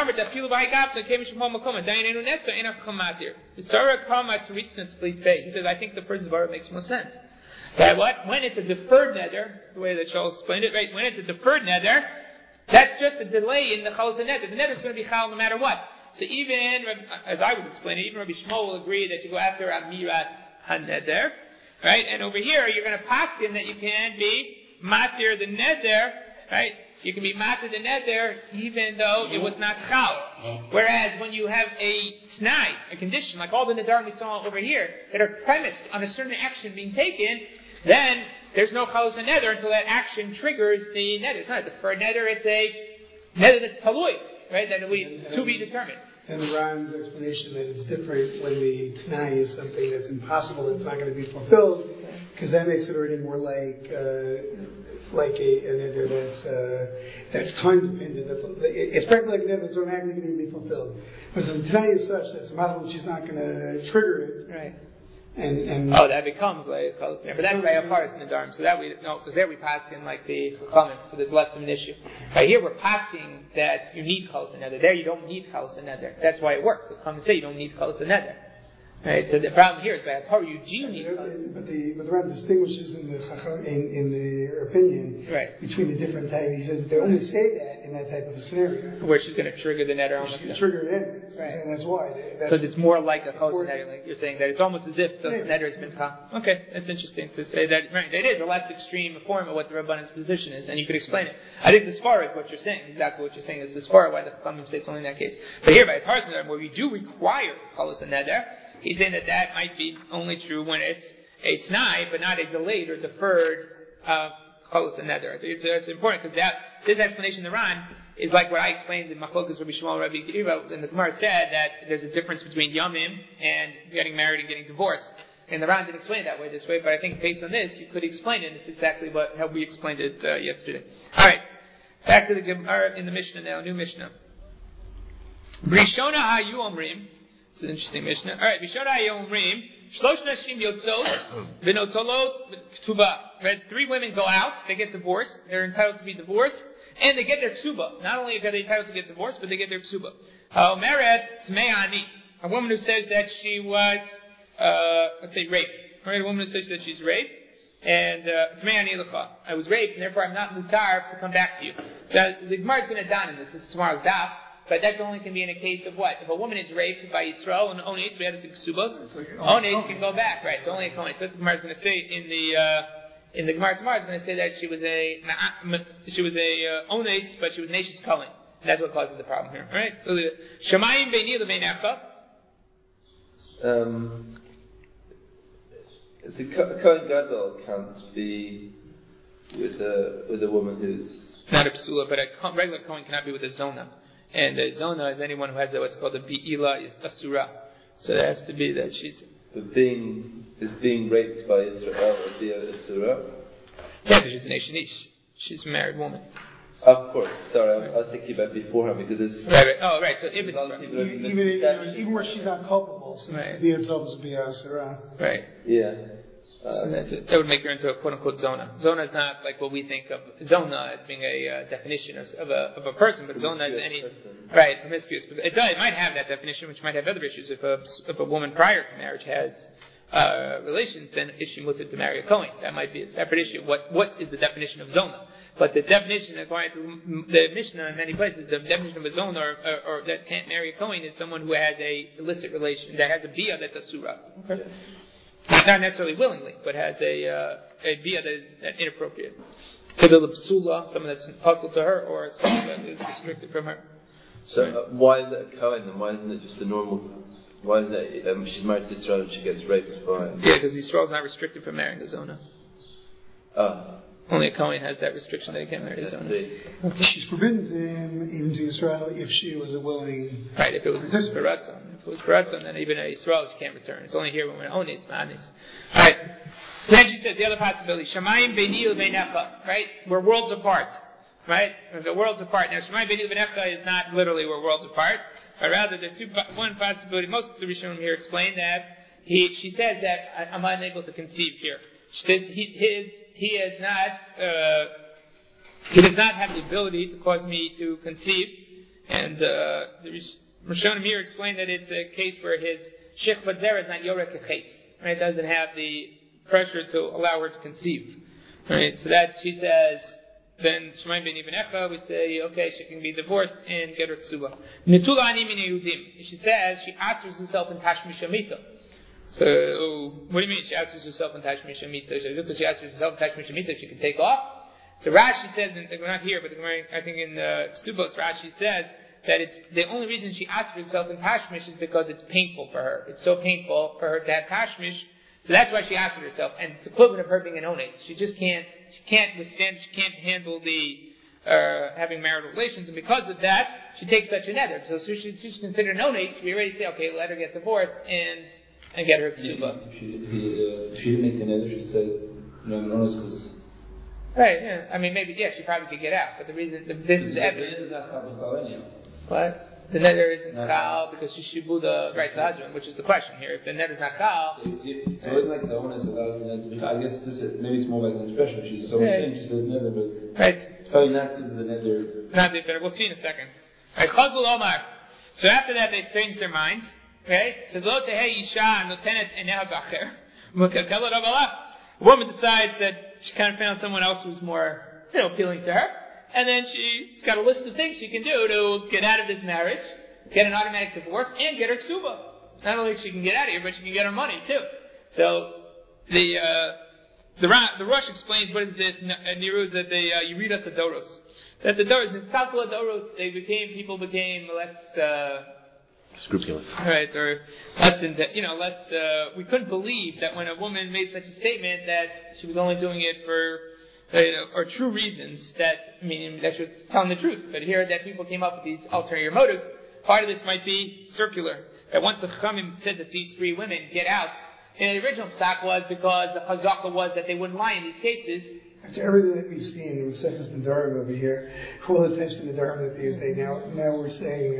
think the first Zvara makes more sense. That when it's a deferred nether, the way that Shaul explained it, right? When it's a deferred nether, that's just a delay in the chalos nether. The nether is going to be chal no matter what. So even, as I was explaining, even Rabbi Shmuel will agree that you go after Amirat HaNeder, right? And over here, you're going to paskin that you can be matir the nether, right? You can be matir the nether even though it was not chal. Whereas when you have a snai, a condition, like all the nedarim we saw over here, that are premised on a certain action being taken, then there's no chalos and nether until that action triggers the nether. It's not a deferred nether, it's a nether that's talui, right? That will be to be determined. And the Ran's explanation that it's different when the Tanai is something that's impossible, that's not going to be fulfilled, because that makes it already more like a nether that's time dependent. It's practically like a nether that's automatically going to be fulfilled. Because the Tanai is such that it's possible she's not going to trigger it. Right. And that becomes like but that's by a part in the Dharm. So that we no, because there we pass in like the Chachamim, so there's less of an issue. Right here we're passing that you need Chalos HaNeder. There you don't need Chalos HaNeder. That's why it works. The Chachamim say you don't need Chalos HaNeder. Right. So the problem here is by a Torah you do need. But the Ran distinguishes in their opinion between the different types. He says they only say that in that type of a scenario where she's going to trigger the nether. She's going to trigger it anyway. So I'm saying that's why. Because it's more like a Chalos HaNeder. Like you're saying that it's almost as if the nether has been caught. Okay, that's interesting to say that. Right, it is a less extreme form of what the Rabbanan's position is, and you could explain it. I think the Svara is what you're saying. Exactly what you're saying is the Svara why the Chachamim say it's only in that case. But here by a Tarzan where we do require Chalos HaNeder, he's saying that might be only true when it's a t'nai, but not a delayed or deferred chalos HaNeder. I think it's important because this explanation in the Ran is like what I explained in Machlokas Rabbi Shmuel and Rabbi Akiva, and the Gemara said that there's a difference between Yamim and getting married and getting divorced. And the Ran didn't explain it that way this way, but I think based on this, you could explain it. It's exactly how we explained it yesterday. Alright, back to the Gemara in the Mishnah now, new Mishnah. Brishona ha'yu omrim. It's an interesting Mishnah. Alright, Bishara Yomrim, Shlosh Nashim Yotzot, Vinotolot, Ktuba. Right? 3 women go out, they get divorced, they're entitled to be divorced, and they get their ksuba. Not only are they entitled to get divorced, but they get their ksuba. Meret Tmeani, a woman who says that she was, let's say raped. Alright, a woman who says that she's raped, and Tmeani Lecha. I was raped, and therefore I'm not mutar to come back to you. So the Gemara is going to don in this. This is tomorrow's daf. But that only can be in a case of what? If a woman is raped by Yisrael and Ones, we have this in Ksubos, Ones can go back, right? So only a Kohen. So that's what the Gemara is going to say in the Gemara tomorrow. It's going to say that she was a Ones, but she was Nash's Kohen. And that's what causes the problem here, all right? Shamayim beini lebeinecha. The Kohen Gadol can't be with a woman who's not a psula, but a regular Kohen cannot be with a zona. And the zona is anyone who has what's called a bi'ila is asura. So it has to be that she's being raped by Israel would be a asura. Yeah, because she's an Ishanish. She's a married woman. Of course. Sorry, I was thinking about beforehand because it's right. Oh, right. So if it's even where she's not culpable, so the itself is be asura. Right. Yeah. So that would make her into a quote-unquote zona. Zona is not like what we think of zona as being a definition of a person, but zona is any right promiscuous. It might have that definition, which might have other issues. If a woman prior to marriage has relations, then is she mutter to marry a Kohen? That might be a separate issue. What is the definition of zona? But the definition, according to the Mishnah in many places, the definition of a zona or that can't marry a Kohen is someone who has a illicit relation, that has a bia that's a surah. Okay. Not necessarily willingly, but has a bia that is inappropriate. Either the psula, someone that's hostile to her, or someone that is restricted from her. So why is that a Kohen and why isn't it just a normal? Why is that she's married to Israel and she gets raped by? Yeah, because Israel is not restricted from marrying the zona. Only a Kohen has that restriction that he can't marry the zona. She's forbidden to him, even to Israel, if she was a willing. Right, if it was Baratzon. If it was Baratzon, then even a Israel she can't return. It's only here when we're onis, manis. Alright. So then she said the other possibility, Shamayim beini u'beinecha, right? We're worlds apart. Right? The worlds apart. Now, Shamayim beini u'beinecha is not literally we're worlds apart, but rather the one possibility, most of the Rishonim here explain that she says that I'm unable to conceive here. He does not have the ability to cause me to conceive, and the Rishonim here explain that it's a case where his shech batzera is not yorek echetz, right? Doesn't have the pressure to allow her to conceive, right? So that she says, then Shemaim ben Echa, we say, okay, she can be divorced and get her ksuba. Netula ani min Yehudim. She says she answers herself in Tashmish Amita. So, what do you mean she answers herself in Tashmish Amita? Because she answers herself in Tashmish Amita, she can take off. So Rashi says, we're not here, but I think in Ksubos, Rashi says that it's the only reason she answers herself in Tashmish is because it's painful for her. It's so painful for her to have Tashmish, so that's why she answered herself. And it's equivalent of her being an ones. She can't withstand, she can't handle the having marital relations, and because of that, she takes such a neder. So she's considered an ones. We already say, okay, let her get divorced and get her ksuba. If she didn't make the neder, she'd say, no, I'm honest because. Right, yeah. I mean, maybe, yeah, she probably could get out, but the reason, this is evidence. What? The neder isn't chal because she shibuda right to the husband, which is the question here. If the neder is not chal. So it's like the onus allows the neder. I guess maybe it's more like an expression. She's so saying she says neder, but right. It's probably not because of the neder. Not the better. We'll see in a second. Right, Chazul Omar. So after that, they changed their minds. Right? So lo tehei isha notenet eneha b'acher mukakela rabalah. A woman decides that she kind of found someone else who's more, appealing to her. And then she's got a list of things she can do to get out of this marriage, get an automatic divorce, and get her ksuba. Not only she can get out of here, but she can get her money too. So the Rosh explains what is this nirud that you read us a doros. That the doros, nitzkalkula doros, people became less scrupulous. Right, or less we couldn't believe that when a woman made such a statement that she was only doing it for or true reasons, that she was telling the truth. But here that people came up with these ulterior motives. Part of this might be circular. That once the Chachamim said that these three women get out, the original psak was because the chazaka was that they wouldn't lie in these cases. After everything that we've seen in the Sefes Nedarim over here, full attention to Nedarim that these days, now we're saying,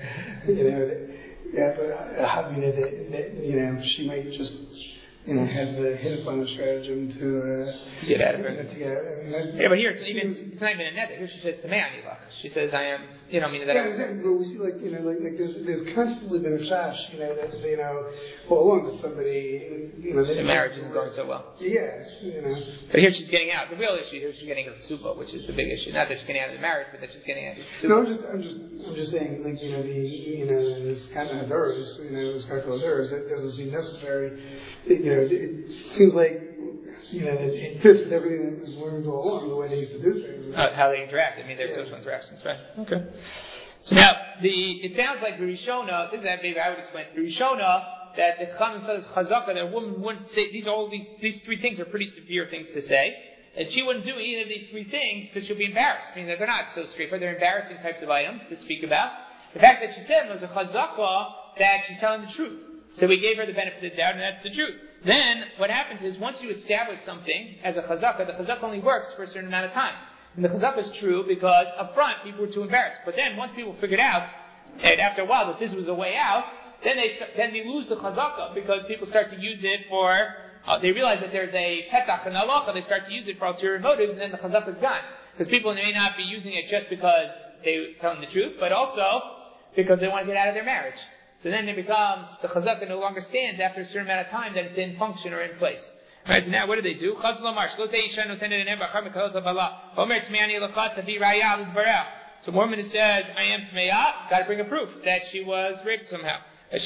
that she might just, have hit upon a stratagem to get out of her. To get out. But here it's not even a neder. Here she says to me, she says, I am, meaning that. Yeah, exactly. But we see, like there's constantly been a chash, that, all along that somebody, the marriage isn't going so well. Yeah, But here she's getting out. The real issue here is she's getting her ksuba, which is the big issue. Not that she's getting out of the marriage, but that she's getting out of the ksuba. No, I'm just saying, this kind of hadoros, this kind of hadoros, that doesn't seem necessary. It seems like, that it fits with everything that we've learned all along, the way they used to do things. How they interact. Their social interactions, right? Okay. So now, it sounds like the Rishona, this is that maybe I would explain, the Rishona, that the Chachamim says chazaka, that a woman wouldn't say, these three things are pretty severe things to say, and she wouldn't do any of these three things because she'll be embarrassed. That they're not so straightforward, they're embarrassing types of items to speak about. The fact that she said was a chazaka, that she's telling the truth. So we gave her the benefit of the doubt, and that's the truth. Then, what happens is, once you establish something as a chazaka, the chazaka only works for a certain amount of time. And the chazaka is true because up front, people were too embarrassed. But then, once people figured out, and after a while, that this was a way out, then they lose the chazaka because people start to use it for they realize that there's a petach in the halacha, they start to use it for ulterior motives, and then the chazaka is gone. Because people may not be using it just because they're telling the truth, but also because they want to get out of their marriage. So then it becomes, the chazaka no longer stands after a certain amount of time that it's in function or in place. Right, so now what do they do? So Mormon says, I am Tmeya, got to bring a proof that she was raped somehow. If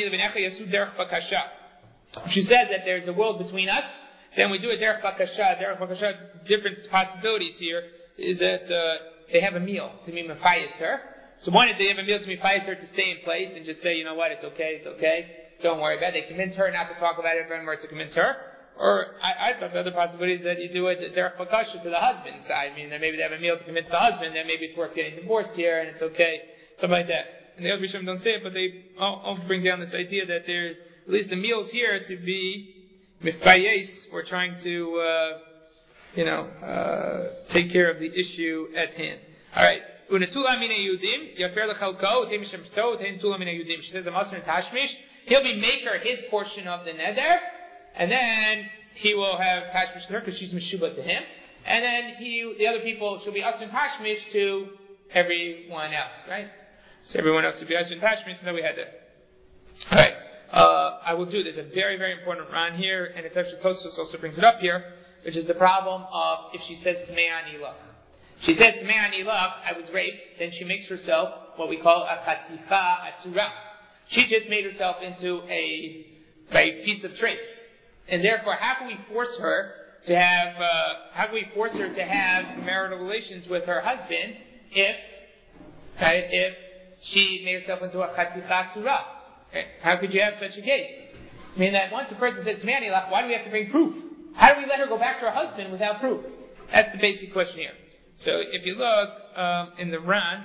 she says that there's a world between us, then we do a derech bakasha. Derech bakasha, different possibilities here, is that they have a meal to be mefayis her. So one is they have a meal to mefayis her to stay in place and just say, you know what, it's okay, don't worry about it. They convince her not to talk about it anymore to convince her. Or I thought the other possibility is that you do it derech bakasha to the husband's side. I mean, that maybe they have a meal to convince the husband that maybe it's worth getting divorced here and it's okay, something like that. And the other Rishonim don't say it, but they all bring down this idea that there's at least the meals here to be mifayes, or trying to, take care of the issue at hand. Alright. She says, the Masr and Tashmish, he'll be maker his portion of the neder, and then he will have Tashmish to her, because she's Meshubah to him, and then the other people, she'll be Asr and Tashmish to everyone else, right? So everyone else would be Asr and Tashmish, so now we had that. Alright. I will do, there's a very, very important Ran here, and it's actually Tosfos also brings it up here, which is the problem of if she says Tmei Ani Lach. She says Tmei Ani Lach, I was raped, then she makes herself what we call a Chaticha Asura. She just made herself into a piece of treif. And therefore, how can we force her to have marital relations with her husband if she made herself into a Chaticha Asura? Okay. How could you have such a case? I mean that once a person says Tmei Ani Lach, why do we have to bring proof? How do we let her go back to her husband without proof? That's the basic question here. So if you look in the Ran,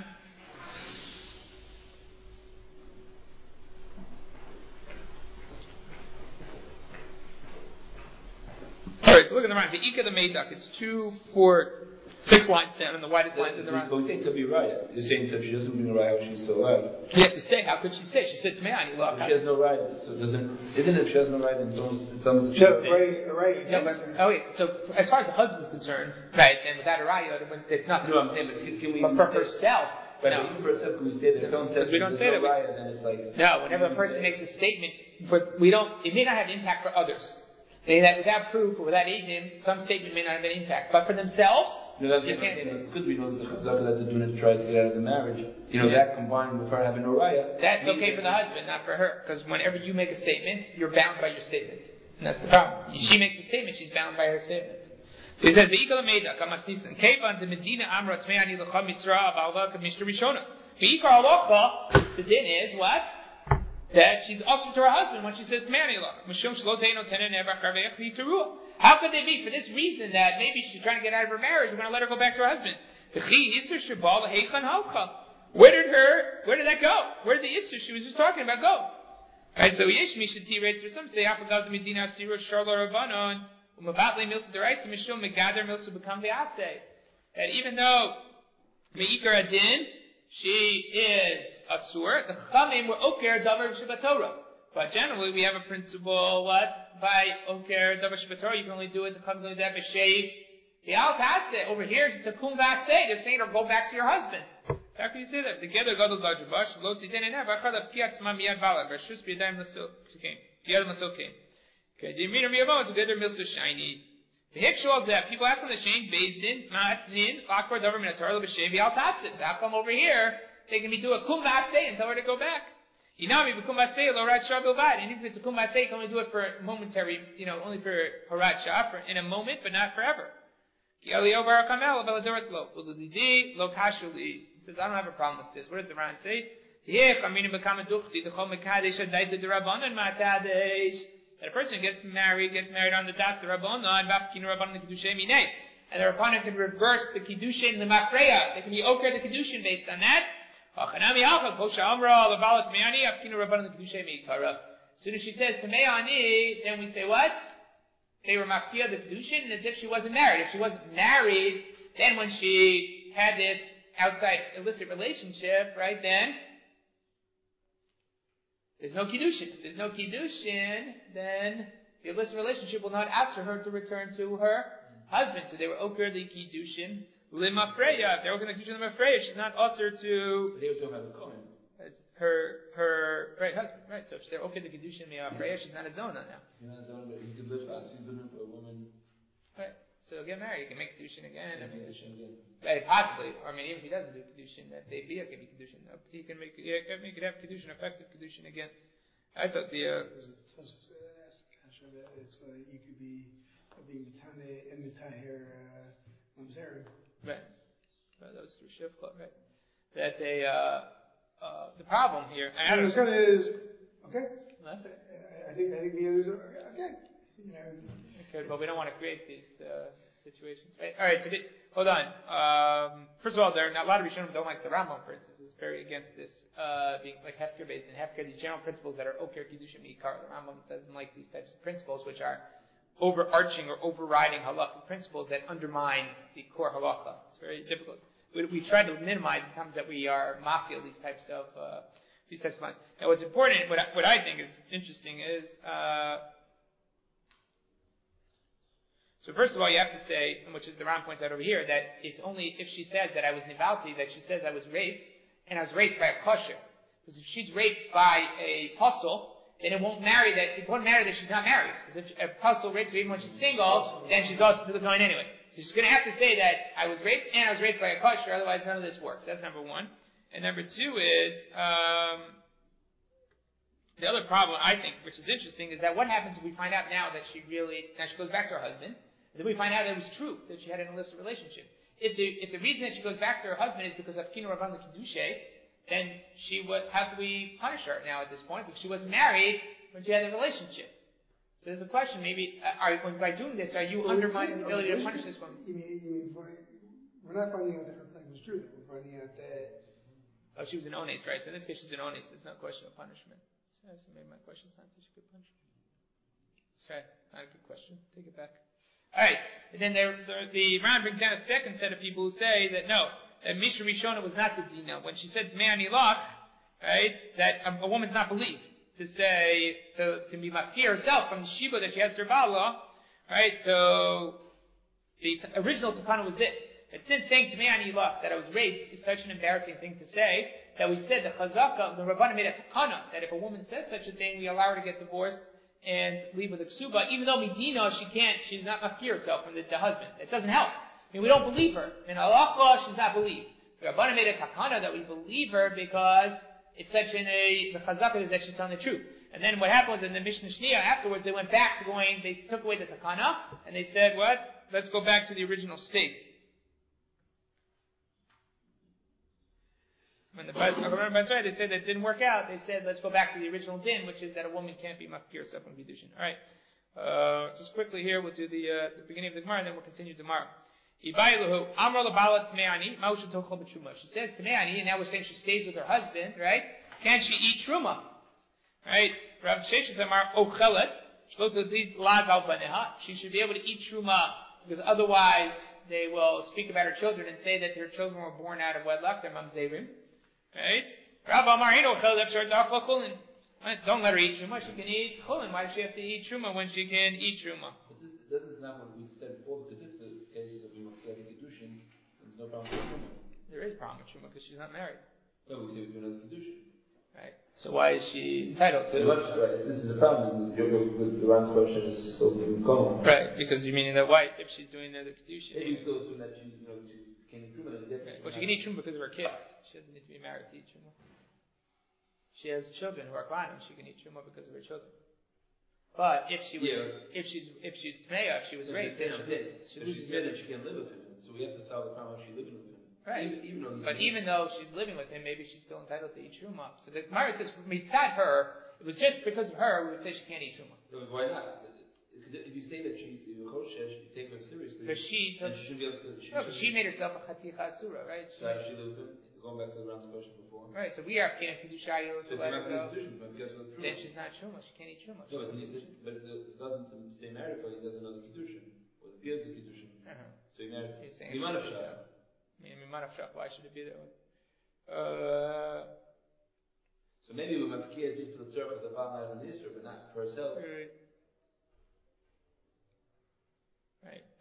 alright, so look at the Ran. The Ika the Meidak, it's 2, 4, 6 lines down, and the widest lines in the Ran. But we think it could be right. You're saying that if she doesn't bring a right, she's still alive. She has to stay. How could she stay? She said Tmei Ani Lach. She has no right. So isn't it? She has no right. It's almost right. Oh wait. So as far as the husband's concerned, right? And without a raya, it's nothing. No, I'm saying, but can we? But for herself, but no. even for herself, can we say that? Because we don't say that. Then it's like no. Whenever a person makes a statement, but we don't. It may not have impact for others. Meaning that without proof or without aiding, some statement may not have an impact. But for themselves, you can't. Because we know the chazaka that they're doing it to try to get out of the marriage. That combined with her having no raya. That's okay for the husband, not for her. Because whenever you make a statement, you're bound by your statement. And that's the problem. She makes a statement, she's bound by her statement. So he says, Ve'ikal Meida, Kamasisan, Kevan de Medina Amra Tmeani Lecha Mitzra Avalva Kamishta Rishona. Ve'ikar Alocha, the din is what? That she's also to her husband when she says Tmeani Lecha. Mishum Shloteino Tenen Evach Karveach V'Yiteruah. How could they be? For this reason that maybe she's trying to get out of her marriage, we're going to let her go back to her husband. Where did that go? Where did the Isser she was just talking about go? Right, so Yesh Mishati rates for some say Apagav the Medina Siro Sharla Rabbanon Umabatle Milsa Deraisa Mishum Megader Milsa Become Vease. That even though Meikar Adin, she is Asur, the Chamim were Oker Davar Shabbatorah. But generally we have a principle, what? By Oker Davar Shabbatorah, you can only do it, the Chamim only do that B'Sheiv. The Al-Tatzeh, over here it's a Kum Vase, they're saying to go back to your husband. How can you say that? Together, Gadol Gajabash, Lo Tziten and Have, Achad Piatzma Miyad Bala, Vershus B'Yadayim Lasso came. Yad Lasso came. Okay, the Yemir Miyavon is together Milso Shiny. The Hikshul that people ask on the Shane, Bezdin, Ma'atin, Akbar Davar Minatar, B'Shevi Al-Tatzis. How come over here, they can be do a Kum Vase and tell her to go back? Inami B'Kum Vase, Lo Rat Shah Bilvad. And if it's a Kum Vase, you can only do it for momentary, only for Harat Shah, in a moment, but not forever. Kialio Barakamel, Beladoris Lo. Ulidi, Lo Kashuli. He says, I don't have a problem with this. What does the Ran say? That a person gets married on the das the Rabbanon, and the Rabbanon can reverse the Kiddushin, the Mafreya. They can be okay the Kiddushin based on that. As soon as she says Tmei Ani, then we say what? They were Mafreya the Kiddushin as if she wasn't married. If she wasn't married, then when she had this outside illicit relationship, right, then there's no Kiddushin. If there's no Kiddushin, then the illicit relationship will not ask her to return to her husband. So they were Oker the Kiddushin Limafreya. If they're Oker the Kiddushin Limafreya, she's not usher to They don't have a Kohen. her right husband, right? So if they're Oker the Kiddushin Limafreya, she's not a Zona now. You're not Zona, but you could live out. She's living for a woman. Right. So get married. You can make Kiddushin again. Kiddushin again. Right, possibly. I mean, even if he doesn't do Kiddushin, that they be can be Kiddushin. He can make it have Kiddushin, effective Kiddushin again. I thought there's a Tosfos that asks Kasha that it's you could be Mitane and Mitahir Mamzerim. Right. That was through Shivcha, right? That the problem here. And it's kind of is okay. What? I think the others are okay. You know. Okay, but we don't want to create these situations. Right? All right. So hold on. First of all, there are a lot of Rishonim don't like the Rambam, for instance. It's very against this being like Hefker based and Hefker. These general principles that are Oker Kiddushin Mikar. The Rambam doesn't like these types of principles, which are overarching or overriding halachic principles that undermine the core halacha. It's very difficult. We try to minimize the times that we are mafia these types of lines. Now, what's important, what I think is interesting is. So first of all, you have to say, which is the Ram points out over here, that it's only if she says that I was nivalti, that she says I was raped, and I was raped by a kosher. Because if she's raped by a puzzle, then it won't matter that she's not married. Because if a puzzle rapes her even when she's single, then she's also still going anyway. So she's going to have to say that I was raped and I was raped by a kosher, otherwise none of this works. That's number one. And number two is, the other problem, I think, which is interesting, is that what happens if we find out now that she goes back to her husband, and then we find out that it was true, that she had an illicit relationship. If the reason that she goes back to her husband is because of Kinu Rabban Kedusha, then how do we punish her now at this point? Because she wasn't married when she had a relationship. So there's a question, maybe, by doing this, are you undermining the ability to punish this woman? You mean, we're not finding out that her claim was true, then. We're finding out that... Oh, she was an ones, right? So in this case, she's an ones. There's no question of punishment. So maybe my question's not such a good punishment. Sorry, not a good question. Take it back. Alright, and then the Ran brings down a second set of people who say that no, that Misha Rishona was not the Dina. When she said to Me'ani Lach, right, that a woman's not believed to say, to be mafkir herself from the Shiva that she has to her Bala, right, so the original Takana was this. That since saying to Me'ani Lach that I was raped is such an embarrassing thing to say, that we said the Chazaka, the Rabbana made a Takana, that if a woman says such a thing, we allow her to get divorced and leave with a ksuba, even though Medina, she's not mafkir herself from the husband. It doesn't help. I mean, we don't believe her. In halacha, she's not believed. The Rabbana made a takana that we believe her because it's such the chazaka is that she's telling the truth. And then what happened was in the Mishnah Shniya, afterwards they went back to they took away the takana, and they said, what? Let's go back to the original state. When the Basra, they said that it didn't work out. They said, let's go back to the original din, which is that a woman can't be mafkir herself from Kiddushin. Alright. Just quickly here, we'll do the beginning of the Gemara, and then we'll continue tomorrow. She says to Me'ani, and now we're saying she stays with her husband, right? Can she eat truma? Right? Rav Sheshes Amar Ochelet, she should be able to eat truma, because otherwise they will speak about her children and say that their children were born out of wedlock, their mamzerim. Right? Rav Amar right? Don't let her eat truma. She can eat chulin. Why does she have to eat truma when she can eat truma? But this is not what we said before, because if the cases of Mimafkeh Kiddushin, there's no problem with truma. There is a problem with truma because she's not married. No, we say we do another Kiddushin. Right. So why is she entitled to? Right. This is the problem. The round question is so common. Right, because you're meaning that why if she's doing another Kiddushin. Maybe still assume that she can eat truma. Right. Well, she can eat truma because of her kids. She doesn't need to be married to eat truma. She has children who are Kohanim. She can eat truma because of her children. But if she's Tmeya, if she was raped, then she loses that she can't live with him. So we have to solve the problem of she living with him. Right. Even though she's living with him, maybe she's still entitled to eat truma. So the Gemara says, mitzad her, it was just because of her, we would say she can't eat truma. No, why not? Because if you say that she's Choshesh, you take her seriously. Because she should be able to. Because she made herself a chaticha asura, right? So how she lived with him? Going back to the round question before. Right. So we are in Kedushayu to let her go. Then she's not truma. She can't eat truma. No, but it doesn't stay married for. He does another kiddushin, or the appears the kiddushin. So he marries. Why should it be that way? So maybe we mafkir just for the tzarech of the Baal and Yisra, but not for herself. Right.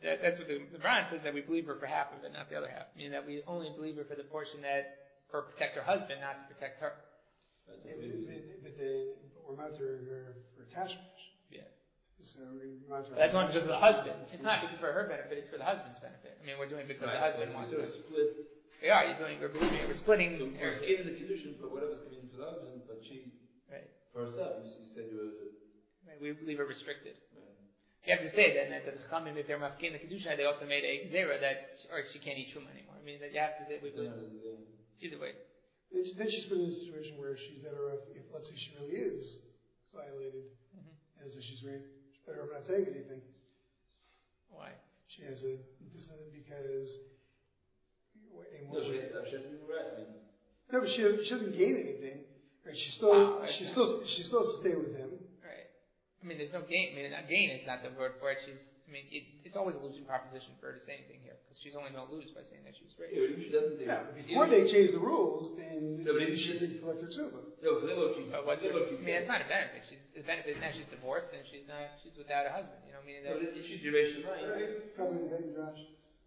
that's what the Ran says, that we believe her for half of it, not the other half. Meaning that we only believe her for the portion that for protect her husband, not to protect her. But we're monitoring her for attachment. Yeah. So we're monitoring. That's not because of the husband. It's not because for her benefit. It's for the husband's benefit. I mean, we're doing it because the husband wants to. Split. Yeah, we're splitting. So we're giving the condition for whatever's coming to the husband, but she, right. for herself, you said you were. Right, we believe her restricted. Right. You have to say then that the Chachamim, if they're mafkin the kedusha, they also made a gzera that, or she can't eat truma anymore. I mean, that you have to say we believe. Either way. Then she's put in a situation where she's better off if, let's say, she really is violated, as if she's raped. She's better off not saying anything. Why? She has this is because. No, she hasn't been right. I mean. No, but she doesn't gain anything. Right? She still has to stay with him. Right. I mean, there's no gain. I mean, gain is not the word for it. It's always a losing proposition for her to say anything here, because she's only going to lose by saying that she's raped. Yeah, but if she doesn't say before they change the rules, then she should collect her tsuba. No, but it's not a benefit. The benefit is now she's divorced and she's without a husband. You know, meaning that. If she's Yerusha line. Probably the big Josh.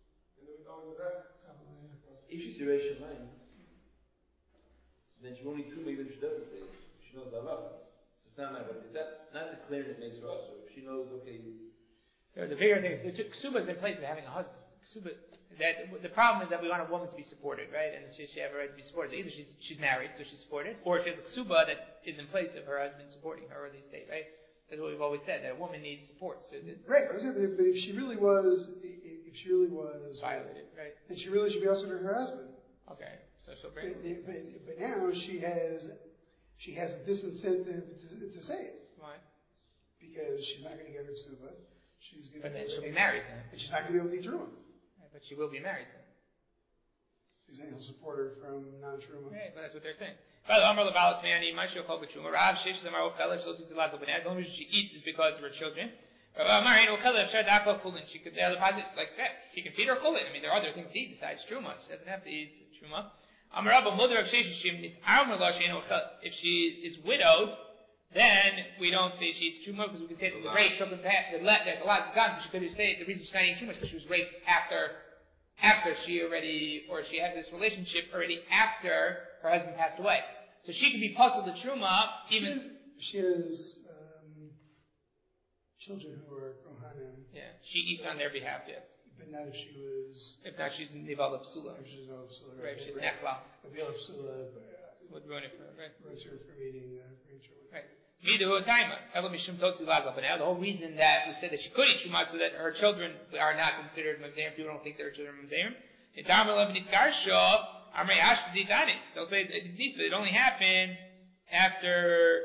If she's Yerusha line, then she won't need truma even if she doesn't say it. She knows the halacha. It's not matter. It's not the claim that makes her also. If she knows, okay. The bigger thing is the ksuba is in place of having a husband. Ksuba, that the problem is that we want a woman to be supported, right? And she have a right to be supported. Either she's married, so she's supported, or she has a ksuba that is in place of her husband supporting her or the estate, right? That's what we've always said, that a woman needs support. So right, but if she really was violated, right? then she really should be also to her husband. Okay, so she'll bring. But now she has a disincentive to say it. Why? Because she's not going to get her ksuba. But then she'll be married then. And she's not going to be able to eat truma. Right, but she will be married then. He's saying he'll support her from non-truma. Right, but that's what they're saying. The only reason she eats is because of her children. She could, the other positive, like that. She can feed her chulin. I mean, there are other things to eat besides truma. She doesn't have to eat truma. If she is widowed, then we don't say she eats truma, because we can say that the rape took there's a lot of gone. She could say the reason she's not eating truma is because she was raped after she had this relationship already after her husband passed away. So she could be puzzled the truma even. She has children who are kohanim. Yeah, she eats on their behalf. Yes. But not if she was. If not, she's nival psula. If she's nival psula, right? If she's nechla. Nival psula would ruin it for her, right? Ruins her from eating children. Right. The whole reason that we said that she could eat truma so that her children are not considered mamzerim. People don't think that her children are mamzerim. They'll say it only happened after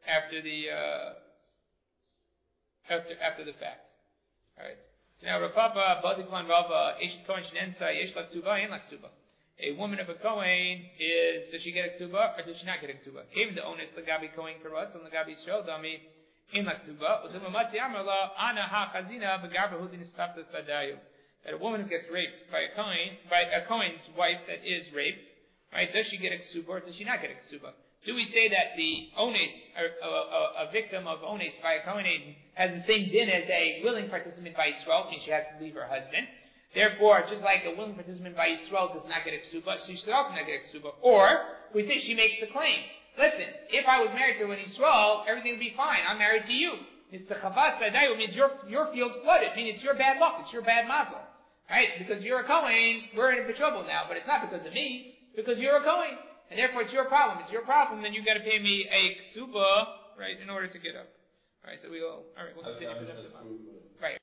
the fact. All right. So now Rapapa Badiklan Rava Eshet Kohen Shenensa Yesh Lak Tuba Ein Lak Tuba. A woman of a Kohen does she get a ktuba or does she not get a ktuba? Even the onus Lagabi Kohen Karatz and Lagabi Yisrael Dami in la ktuba. Udumamati Amrla Ana Ha Chazina Begarba Hudin Istapta Sadayu. That a woman who gets raped by a Kohen's wife that is raped, right? Does she get a ksuba or does she not get a ksuba? Do we say that the onus, a victim of onus by a Kohen has the same din as a willing participant by Yisrael, meaning she has to leave her husband? Therefore, just like a willing participant by Yisrael does not get a ksuba, she should also not get a ksuba. Or, we think she makes the claim. Listen, if I was married to an Yisrael, everything would be fine. I'm married to you. It's the chavas sadayu, means your field's flooded. Meaning it's your bad luck. It's your bad mazel. Right? Because you're a Kohen, we're in trouble now. But it's not because of me. It's because you're a Kohen. And therefore it's your problem. It's your problem, then you gotta pay me a ksuba, right, in order to get up. Alright, so we'll continue for them tomorrow.